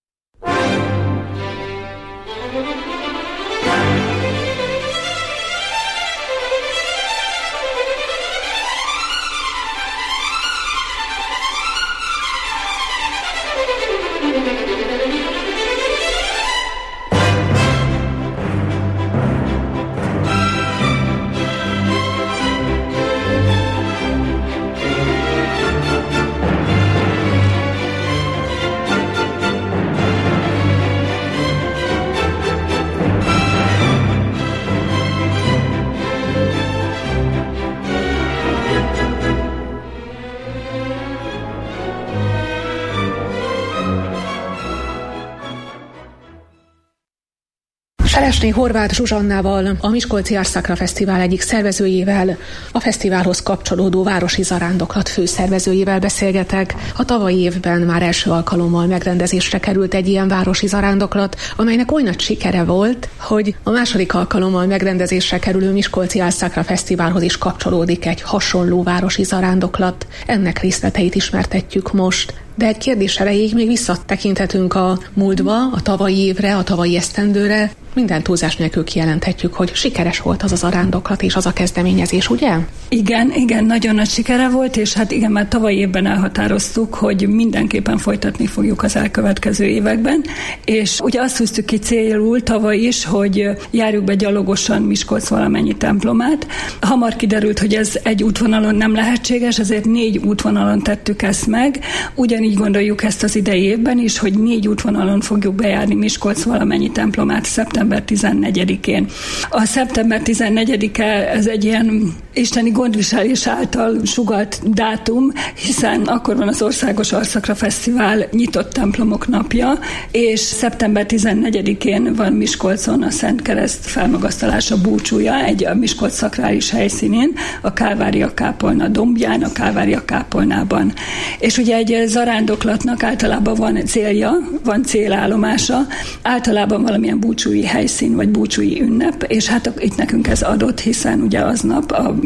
Selesné Horváth Zsuzsannával, a Miskolci Ars Sacra Fesztivál egyik szervezőjével, a fesztiválhoz kapcsolódó Városi Zarándoklat főszervezőjével beszélgetek. A tavalyi évben már első alkalommal megrendezésre került egy ilyen városi zarándoklat, amelynek oly nagy sikere volt, hogy a második alkalommal megrendezésre kerülő Miskolci Ars Sacra Fesztiválhoz is kapcsolódik egy hasonló városi zarándoklat. Ennek részleteit ismertetjük most. De egy kérdés erejéig még visszatekinthetünk a múltba, a tavalyi évre, a tavalyi esztendőre. Minden túlzás nélkül kijelenthetjük, hogy sikeres volt az a zarándoklat és az a kezdeményezés, ugye? Igen, nagyon nagy sikere volt, és hát igen, már tavalyi évben elhatároztuk, hogy mindenképpen folytatni fogjuk az elkövetkező években, és ugye azt húztuk ki célul tavaly is, hogy járjuk be gyalogosan Miskolc valamennyi templomát. Hamar kiderült, hogy ez egy útvonalon nem lehetséges, ezért 4 útvonalon tettük ezt meg. Ugyanígy gondoljuk ezt az idei évben is, hogy 4 útvonalon fogjuk bejárni Miskolc valamennyi templomát szeptember 14-én. A szeptember 14-e ez egy ilyen isteni gondviselés által sugalt dátum, hiszen akkor van az Országos Ars Sacra Fesztivál nyitott templomok napja, és szeptember 14-én van Miskolcon a Szent Kereszt felmagasztalása búcsúja, egy Miskolc szakrális helyszínén, a Kálvária kápolna dombján, a Kálvária kápolnában. És ugye egy zarándoklatnak általában van célja, van célállomása, általában valamilyen búcsúi helyszín, vagy búcsúi ünnep, és hát itt nekünk ez adott, hiszen ugye aznap a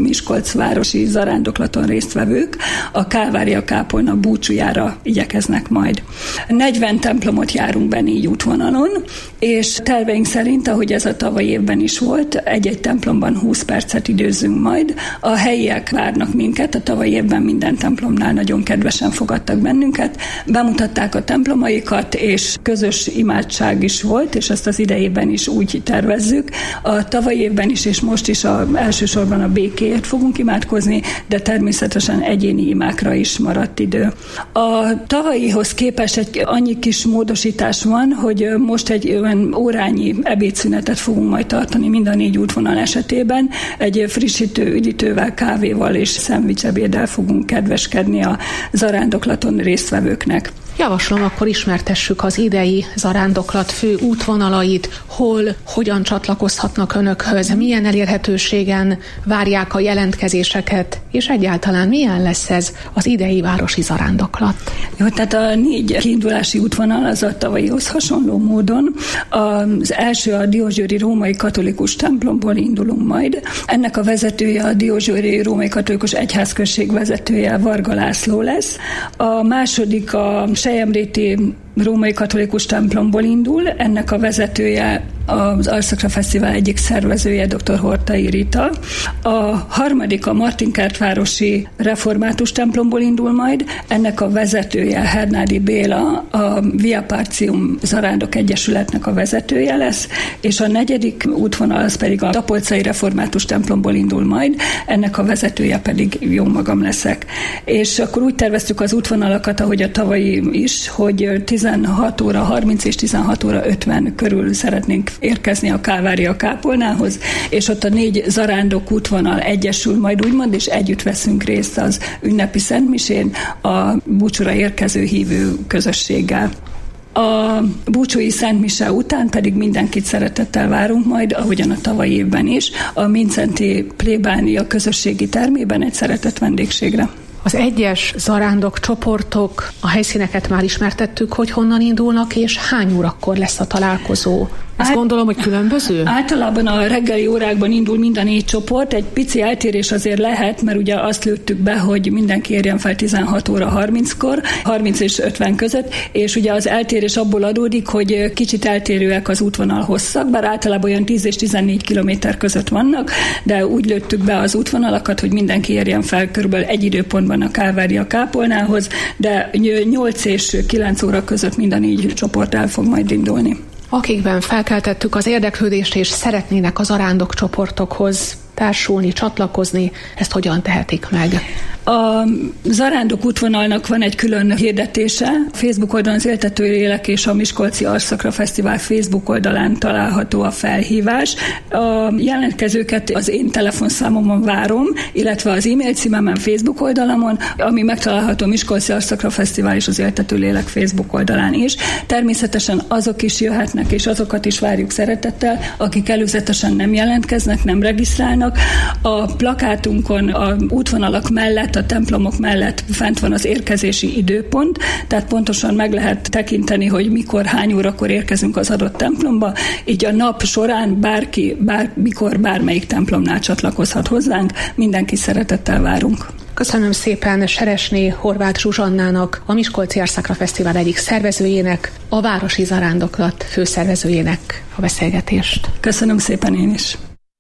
Miskolc városi zarándoklaton résztvevők a Kálvária kápolna búcsújára igyekeznek majd. 40 templomot járunk be 4 útvonalon, és terveink szerint, ahogy ez a tavalyi évben is volt, egy-egy templomban 20 percet időzünk majd. A helyiek várnak minket, a tavalyi évben minden templomnál nagyon kedvesen fogadtak bennünket, bemutatták a templomaikat, és közös imádság is volt, és ezt az idejében is úgy tervezzük. A tavalyi évben is, és most is elsősorban a békéért fogunk imádkozni, de természetesen egyéni imákra is maradt idő. A tavalyihoz képest annyi kis módosítás van, hogy most egy olyan órányi ebédszünetet fogunk majd tartani mind a 4 útvonal esetében. Egy frissítő üdítővel, kávéval és szendvicsebéddel fogunk kedveskedni a zarándoklaton résztvevőknek. Javaslom, akkor ismertessük az idei zarándoklat fő útvonalait, hol, hogyan csatlakozhatnak önökhöz, milyen elérhetőségen várják a jelentkezéseket, és egyáltalán milyen lesz ez az idei városi zarándoklat. Jó, tehát a 4 kiindulási útvonal az a tavalyihoz hasonló módon. Az első a diósgyőri római katolikus templomból indulunk majd. Ennek a vezetője a diósgyőri római katolikus egyházközség vezetője Varga László lesz. A második a Selyemréti római katolikus templomból indul, ennek a vezetője az Arszakra Fesztivál egyik szervezője, dr. Hortai Rita. A harmadik a Martinkertvárosi református templomból indul majd, ennek a vezetője Hernádi Béla, a Via Partium Zarándok Egyesületnek a vezetője lesz, és a negyedik útvonal az pedig a Tapolcai református templomból indul majd, ennek a vezetője pedig jó magam leszek. És akkor úgy terveztük az útvonalakat, ahogy a tavalyi is, hogy 16 óra 30 és 16 óra 50 körül szeretnénk érkezni a Kálvária kápolnához, és ott a 4 zarándok útvonal egyesül majd úgymond, és együtt veszünk részt az ünnepi szentmisén a búcsúra érkező hívő közösséggel. A búcsúi szentmise után pedig mindenkit szeretettel várunk majd, ahogyan a tavalyi évben is, a Mincenti plébánia közösségi termében egy szeretett vendégségre. Az egyes zarándok csoportok, a helyszíneket már ismertettük, hogy honnan indulnak, és hány órakor lesz a találkozó? Ezt gondolom, hogy különböző? Általában a reggeli órákban indul mind a 4 csoport, egy pici eltérés azért lehet, mert ugye azt lőttük be, hogy mindenki érjen fel 16 óra 30-kor, 30 és 50 között, és ugye az eltérés abból adódik, hogy kicsit eltérőek az útvonal hosszak, bár általában olyan 10 és 14 kilométer között vannak, de úgy lőttük be az útvonalakat, hogy mindenki érjen fel körülbelül egy időpontban a Kálvária kápolnához, de 8 és 9 óra között mind a 4 csoport el fog majd indulni. Akikben felkeltettük az érdeklődést és szeretnének az zarándok csoportokhoz társulni, csatlakozni, ezt hogyan tehetik meg? A zarándok útvonalnak van egy külön hirdetése. Facebook oldalon az Éltető Lélek és a Miskolci Arszakra Fesztivál Facebook oldalán található a felhívás. A jelentkezőket az én telefonszámomon várom, illetve az e-mail címemen Facebook oldalamon, ami megtalálható a Miskolci Arszakra Fesztivál és az Éltető Lélek Facebook oldalán is. Természetesen azok is jöhetnek, és azokat is várjuk szeretettel, akik előzetesen nem jelentkeznek, nem regisztrálnak. A plakátunkon, a útvonalak mellett, a templomok mellett fent van az érkezési időpont, tehát pontosan meg lehet tekinteni, hogy mikor, hány órakor érkezünk az adott templomba, így a nap során bárki, bármikor, bármelyik templomnál csatlakozhat hozzánk, mindenki szeretettel várunk. Köszönöm szépen Seresné Horváth Zsuzsannának, a Miskolci Arszakra Fesztivál egyik szervezőjének, a Városi Zarándoklat főszervezőjének a beszélgetést. Köszönöm szépen én is.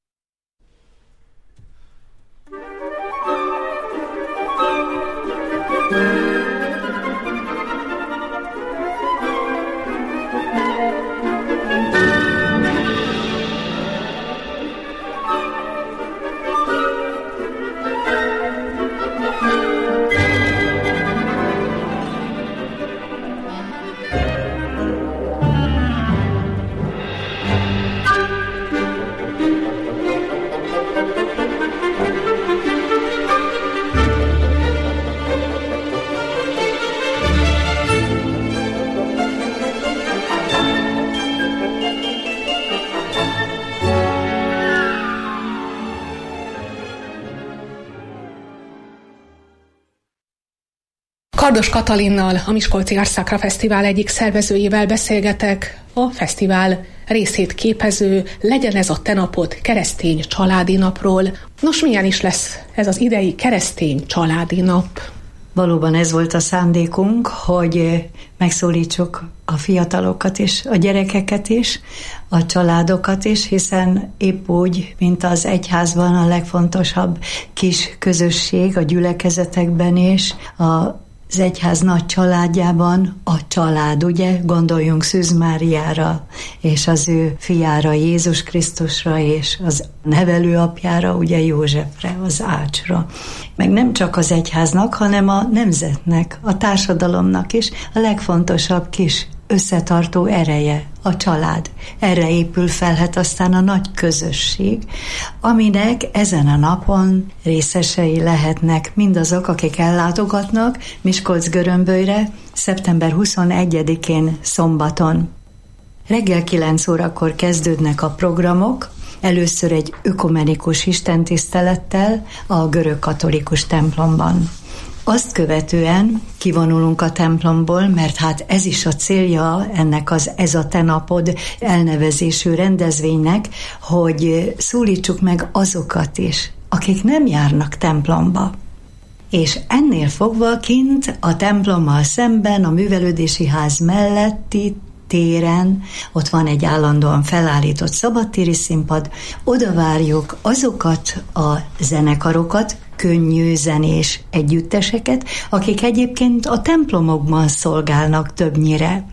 Kardos Katalinnal, a Miskolci Arszakra Fesztivál egyik szervezőjével beszélgetek a fesztivál részét képező Legyen ez a te napod keresztény családi napról. Nos, milyen is lesz ez az idei keresztény családi nap? Valóban ez volt a szándékunk, hogy megszólítsuk a fiatalokat is, a gyerekeket is, a családokat is, hiszen épp úgy, mint az egyházban a legfontosabb kis közösség, a gyülekezetekben is, az egyház nagy családjában a család, ugye? Gondoljunk Szűz Máriára, és az ő fiára, Jézus Krisztusra, és az nevelőapjára, ugye Józsefre, az Ácsra. Meg nem csak az egyháznak, hanem a nemzetnek, a társadalomnak is a legfontosabb kis összetartó ereje, a család. Erre épül fel hát aztán a nagy közösség, aminek ezen a napon részesei lehetnek mindazok, akik ellátogatnak Miskolc-Görömbölyre szeptember 21-én szombaton. Reggel 9 órakor kezdődnek a programok, először egy ökumenikus istentisztelettel a görög katolikus templomban. Azt követően kivonulunk a templomból, mert hát ez is a célja ennek az Ez a te napod elnevezésű rendezvénynek, hogy szólítsuk meg azokat is, akik nem járnak templomba. És ennél fogva kint a templommal szemben, a művelődési ház melletti téren, ott van egy állandóan felállított szabadtéri színpad, oda várjuk azokat a zenekarokat, könnyű zenés együtteseket, akik egyébként a templomokban szolgálnak többnyire.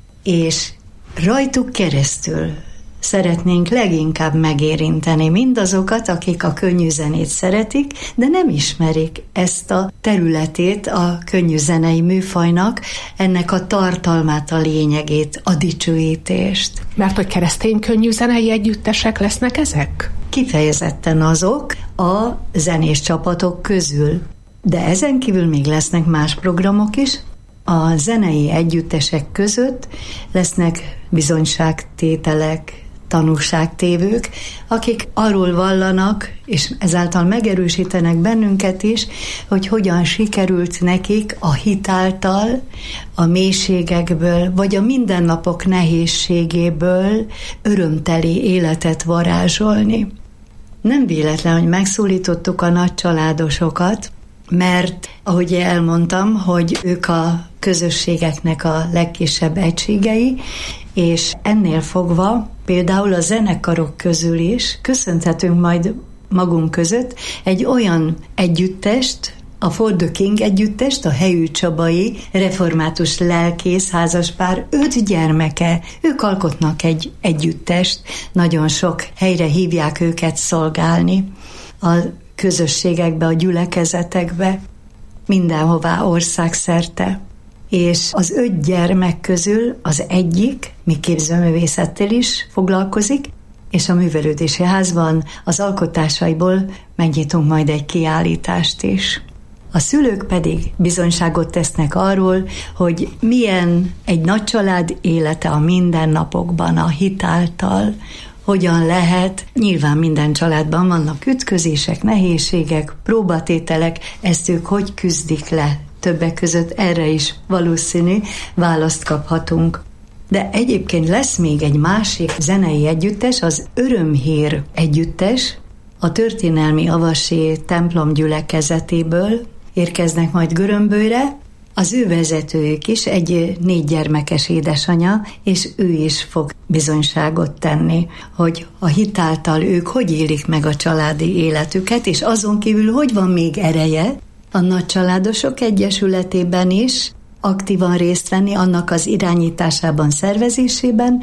És rajtuk keresztül szeretnénk leginkább megérinteni mindazokat, akik a könnyű zenét szeretik, de nem ismerik ezt a területét a könnyű zenei műfajnak, ennek a tartalmát, a lényegét, a dicsőítést. Mert hogy keresztény könnyű zenei együttesek lesznek ezek? Kifejezetten azok a zenés csapatok közül. De ezen kívül még lesznek más programok is. A zenei együttesek között lesznek bizonyságtételek, tanúságtévők, akik arról vallanak, és ezáltal megerősítenek bennünket is, hogy hogyan sikerült nekik a hit által, a mélységekből, vagy a mindennapok nehézségéből örömteli életet varázsolni. Nem véletlen, hogy megszólítottuk a nagy családosokat, mert, ahogy elmondtam, hogy ők a közösségeknek a legkisebb egységei, és ennél fogva például a zenekarok közül is köszönhetünk majd magunk között egy olyan együttest, a For the King együttest, a Helyű Csabai református lelkész házaspár 5 gyermeke, ők alkotnak egy együttest, nagyon sok helyre hívják őket szolgálni a közösségekbe, a gyülekezetekbe, mindenhová országszerte. És az 5 gyermek közül az egyik még képzőművészettel is foglalkozik, és a művelődési házban az alkotásaiból megnyitunk majd egy kiállítást is. A szülők pedig bizonyságot tesznek arról, hogy milyen egy nagy család élete a mindennapokban, a hit által, hogyan lehet, nyilván minden családban vannak ütközések, nehézségek, próbatételek, ezt ők hogy küzdik le. Többek között erre is valószínű választ kaphatunk. De egyébként lesz még egy másik zenei együttes, az Örömhír együttes, a történelmi avasi templom gyülekezetéből érkeznek majd Görömbölyre. Az ő vezetőjük is egy 4 gyermekes édesanya, és ő is fog bizonyságot tenni, hogy a hit által ők hogy élik meg a családi életüket, és azon kívül hogy van még ereje a Nagycsaládosok Egyesületében is aktívan részt venni annak az irányításában, szervezésében,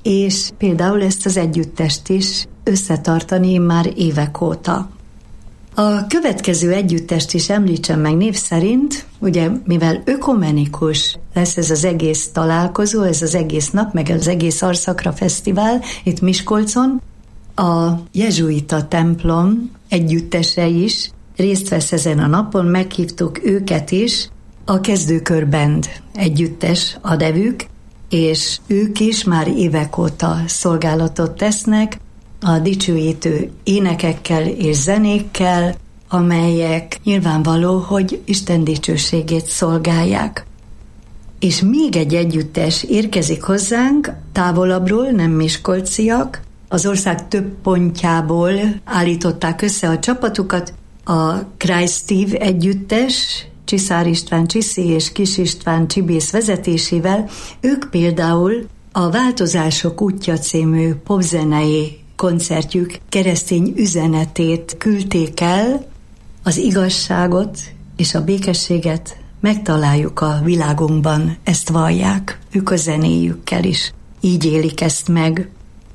és például ezt az együttest is összetartani már évek óta. A következő együttest is említsem meg név szerint, ugye mivel ökumenikus lesz ez az egész találkozó, ez az egész nap, meg az egész Arszakra Fesztivál itt Miskolcon, a jezsuita templom együttese is részt vesz ezen a napon, meghívtuk őket is, a Kezdőkör Band együttes a nevük, és ők is már évek óta szolgálatot tesznek, a dicsőítő énekekkel és zenékkel, amelyek nyilvánvaló, hogy Isten dicsőségét szolgálják. És még egy együttes érkezik hozzánk, távolabbról, nem miskolciak. Az ország több pontjából állították össze a csapatukat. A Kreis Steve együttes, Csiszár István Csiszi és Kis István Csibész vezetésével, ők például a Változások útja című popzenei koncertjük keresztény üzenetét küldték el, az igazságot és a békességet megtaláljuk a világunkban, ezt vallják, ők a zenéjükkel is. Így élik ezt meg.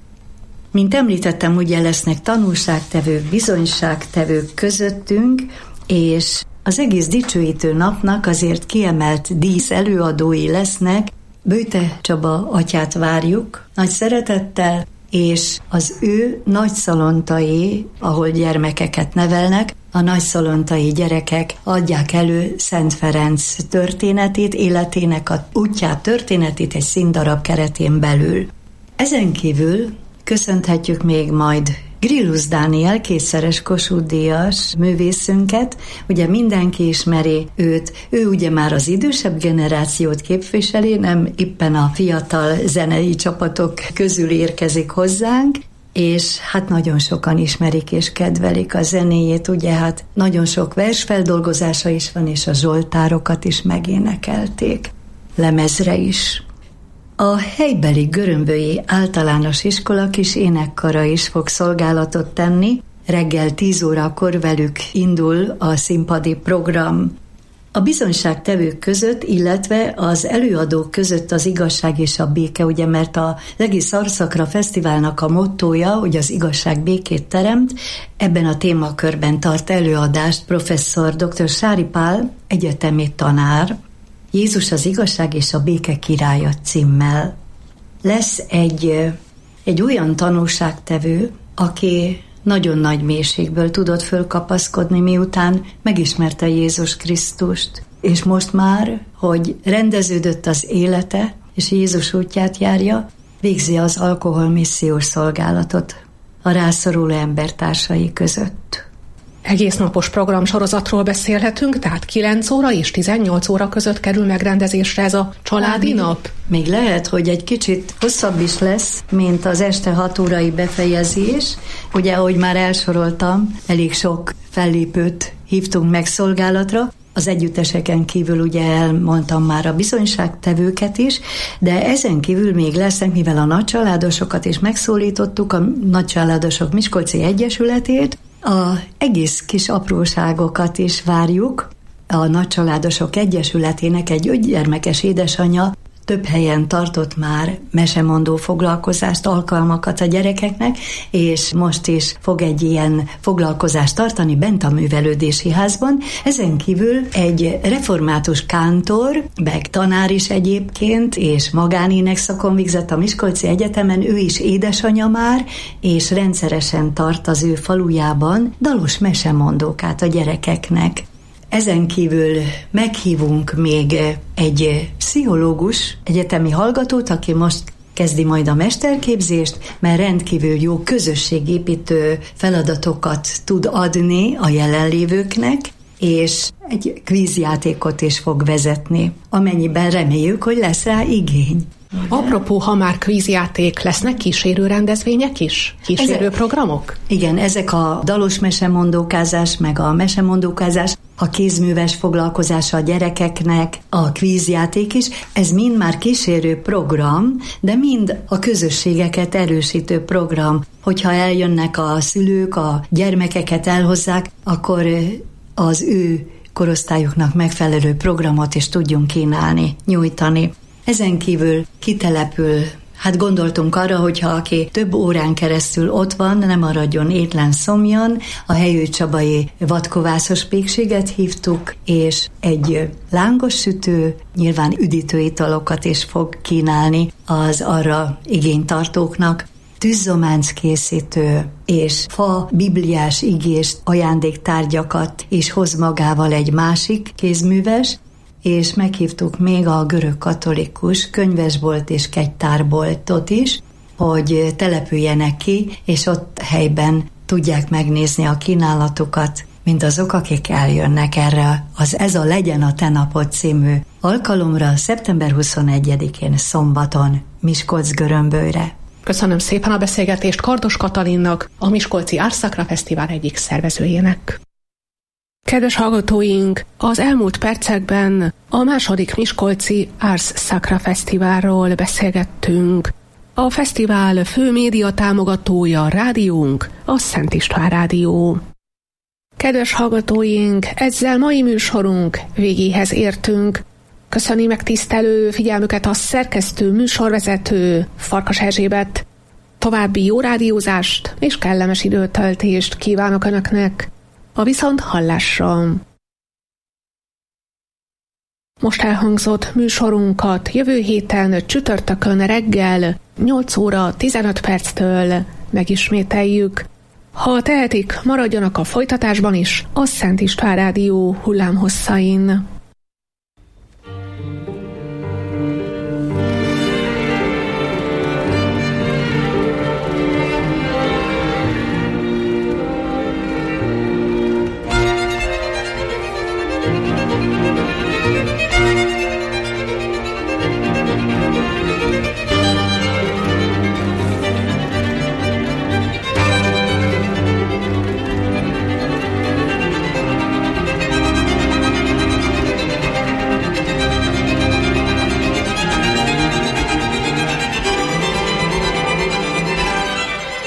Mint említettem, ugye lesznek tanúságtevők, bizonyságtevők közöttünk, és az egész dicsőítő napnak azért kiemelt dísz előadói lesznek. Böjte Csaba atyát várjuk nagy szeretettel, és az ő nagyszalontai, ahol gyermekeket nevelnek, a nagyszalontai gyerekek adják elő Szent Ferenc történetét, életének a útját, történetét egy színdarab keretén belül. Ezen kívül köszönhetjük még majd Grillus Dániel, kétszeres Kossuth-díjas művészünket, ugye mindenki ismeri őt, ő ugye már az idősebb generációt képviseli, nem éppen a fiatal zenei csapatok közül érkezik hozzánk, és hát nagyon sokan ismerik és kedvelik a zenéjét, ugye hát nagyon sok versfeldolgozása is van, és a zsoltárokat is megénekelték, lemezre is. A helybeli Görömbölyi Általános Iskola kis énekkara is fog szolgálatot tenni. Reggel 10 órakor velük indul a színpadi program. A bizonyságtevők között, illetve az előadók között az igazság és a béke, ugye, mert a egész Arszakra Fesztiválnak a mottója, hogy az igazság békét teremt. Ebben a témakörben tart előadást professzor dr. Sári Pál, egyetemi tanár, Jézus az igazság és a béke királya címmel. Lesz egy olyan tanúságtevő, aki nagyon nagy mélységből tudott fölkapaszkodni, miután megismerte Jézus Krisztust. És most már, hogy rendeződött az élete, és Jézus útját járja, végzi az alkoholmissziós szolgálatot a rászoruló embertársai között. Egész napos programsorozatról beszélhetünk, tehát 9 óra és 18 óra között kerül megrendezésre ez a családi nap? Még lehet, hogy egy kicsit hosszabb is lesz, mint az este 6 órai befejezés. Ugye, ahogy már elsoroltam, elég sok fellépőt hívtunk meg szolgálatra. Az együtteseken kívül ugye elmondtam már a bizonyságtevőket is, de ezen kívül még lesznek, mivel a nagycsaládosokat is megszólítottuk, a Nagycsaládosok Miskolci Egyesületét, a egész kis apróságokat is várjuk. A Nagycsaládosok Egyesületének egy 5 gyermekes édesanyja több helyen tartott már mesemondó foglalkozást, alkalmakat a gyerekeknek, és most is fog egy ilyen foglalkozást tartani bent a művelődési házban. Ezen kívül egy református kántor, meg tanár is egyébként, és magánének szakon végzett a Miskolci Egyetemen, ő is édesanyja már, és rendszeresen tart az ő falujában dalos mesemondókát a gyerekeknek. Ezen kívül meghívunk még egy pszichológus, egyetemi hallgatót, aki most kezdi majd a mesterképzést, mert rendkívül jó közösségépítő feladatokat tud adni a jelenlévőknek, és egy kvízjátékot is fog vezetni, amennyiben reméljük, hogy lesz rá igény. Apropó, ha már kvízjáték, lesznek kísérő rendezvények is? Kísérő programok? Igen, ezek a dalos mesemondókázás, meg a mesemondókázás, a kézműves foglalkozása a gyerekeknek, a kvízjáték is, ez mind már kísérő program, de mind a közösségeket erősítő program. Hogyha eljönnek a szülők, a gyermekeket elhozzák, akkor az ő korosztályuknak megfelelő programot is tudjunk kínálni, nyújtani. Ezen kívül kitelepül, hát gondoltunk arra, hogyha aki több órán keresztül ott van, nem maradjon étlen szomjan. A Helyő Csabai vadkovászos pékséget hívtuk, és egy lángos sütő, nyilván üdítő italokat is fog kínálni az arra igénytartóknak. Tűzzománc készítő és fa bibliás igés ajándéktárgyakat is hoz magával egy másik kézműves, és meghívtuk még a görög katolikus könyvesbolt és kegytárboltot is, hogy települjenek ki, és ott helyben tudják megnézni a kínálatokat, mint azok, akik eljönnek erre az Ez a legyen a te napod című alkalomra szeptember 21-én szombaton Miskolc-Görömbölyre. Köszönöm szépen a beszélgetést Kardos Katalinnak, a Miskolci Ars Sacra Fesztivál egyik szervezőjének. Kedves hallgatóink, az elmúlt percekben a második Miskolci Ars Sacra Fesztiválról beszélgettünk. A fesztivál fő média támogatója rádiónk, a Szent István Rádió. Kedves hallgatóink, ezzel mai műsorunk végéhez értünk. Köszöni megtisztelő figyelmüket a szerkesztő műsorvezető Farkas Erzsébet. További jó rádiózást és kellemes időtöltést kívánok Önöknek. A viszonthallásra! Most elhangzott műsorunkat jövő héten csütörtökön reggel 8 óra 15 perctől megismételjük. Ha tehetik, maradjanak a folytatásban is a Szent István Rádió hullámhosszain.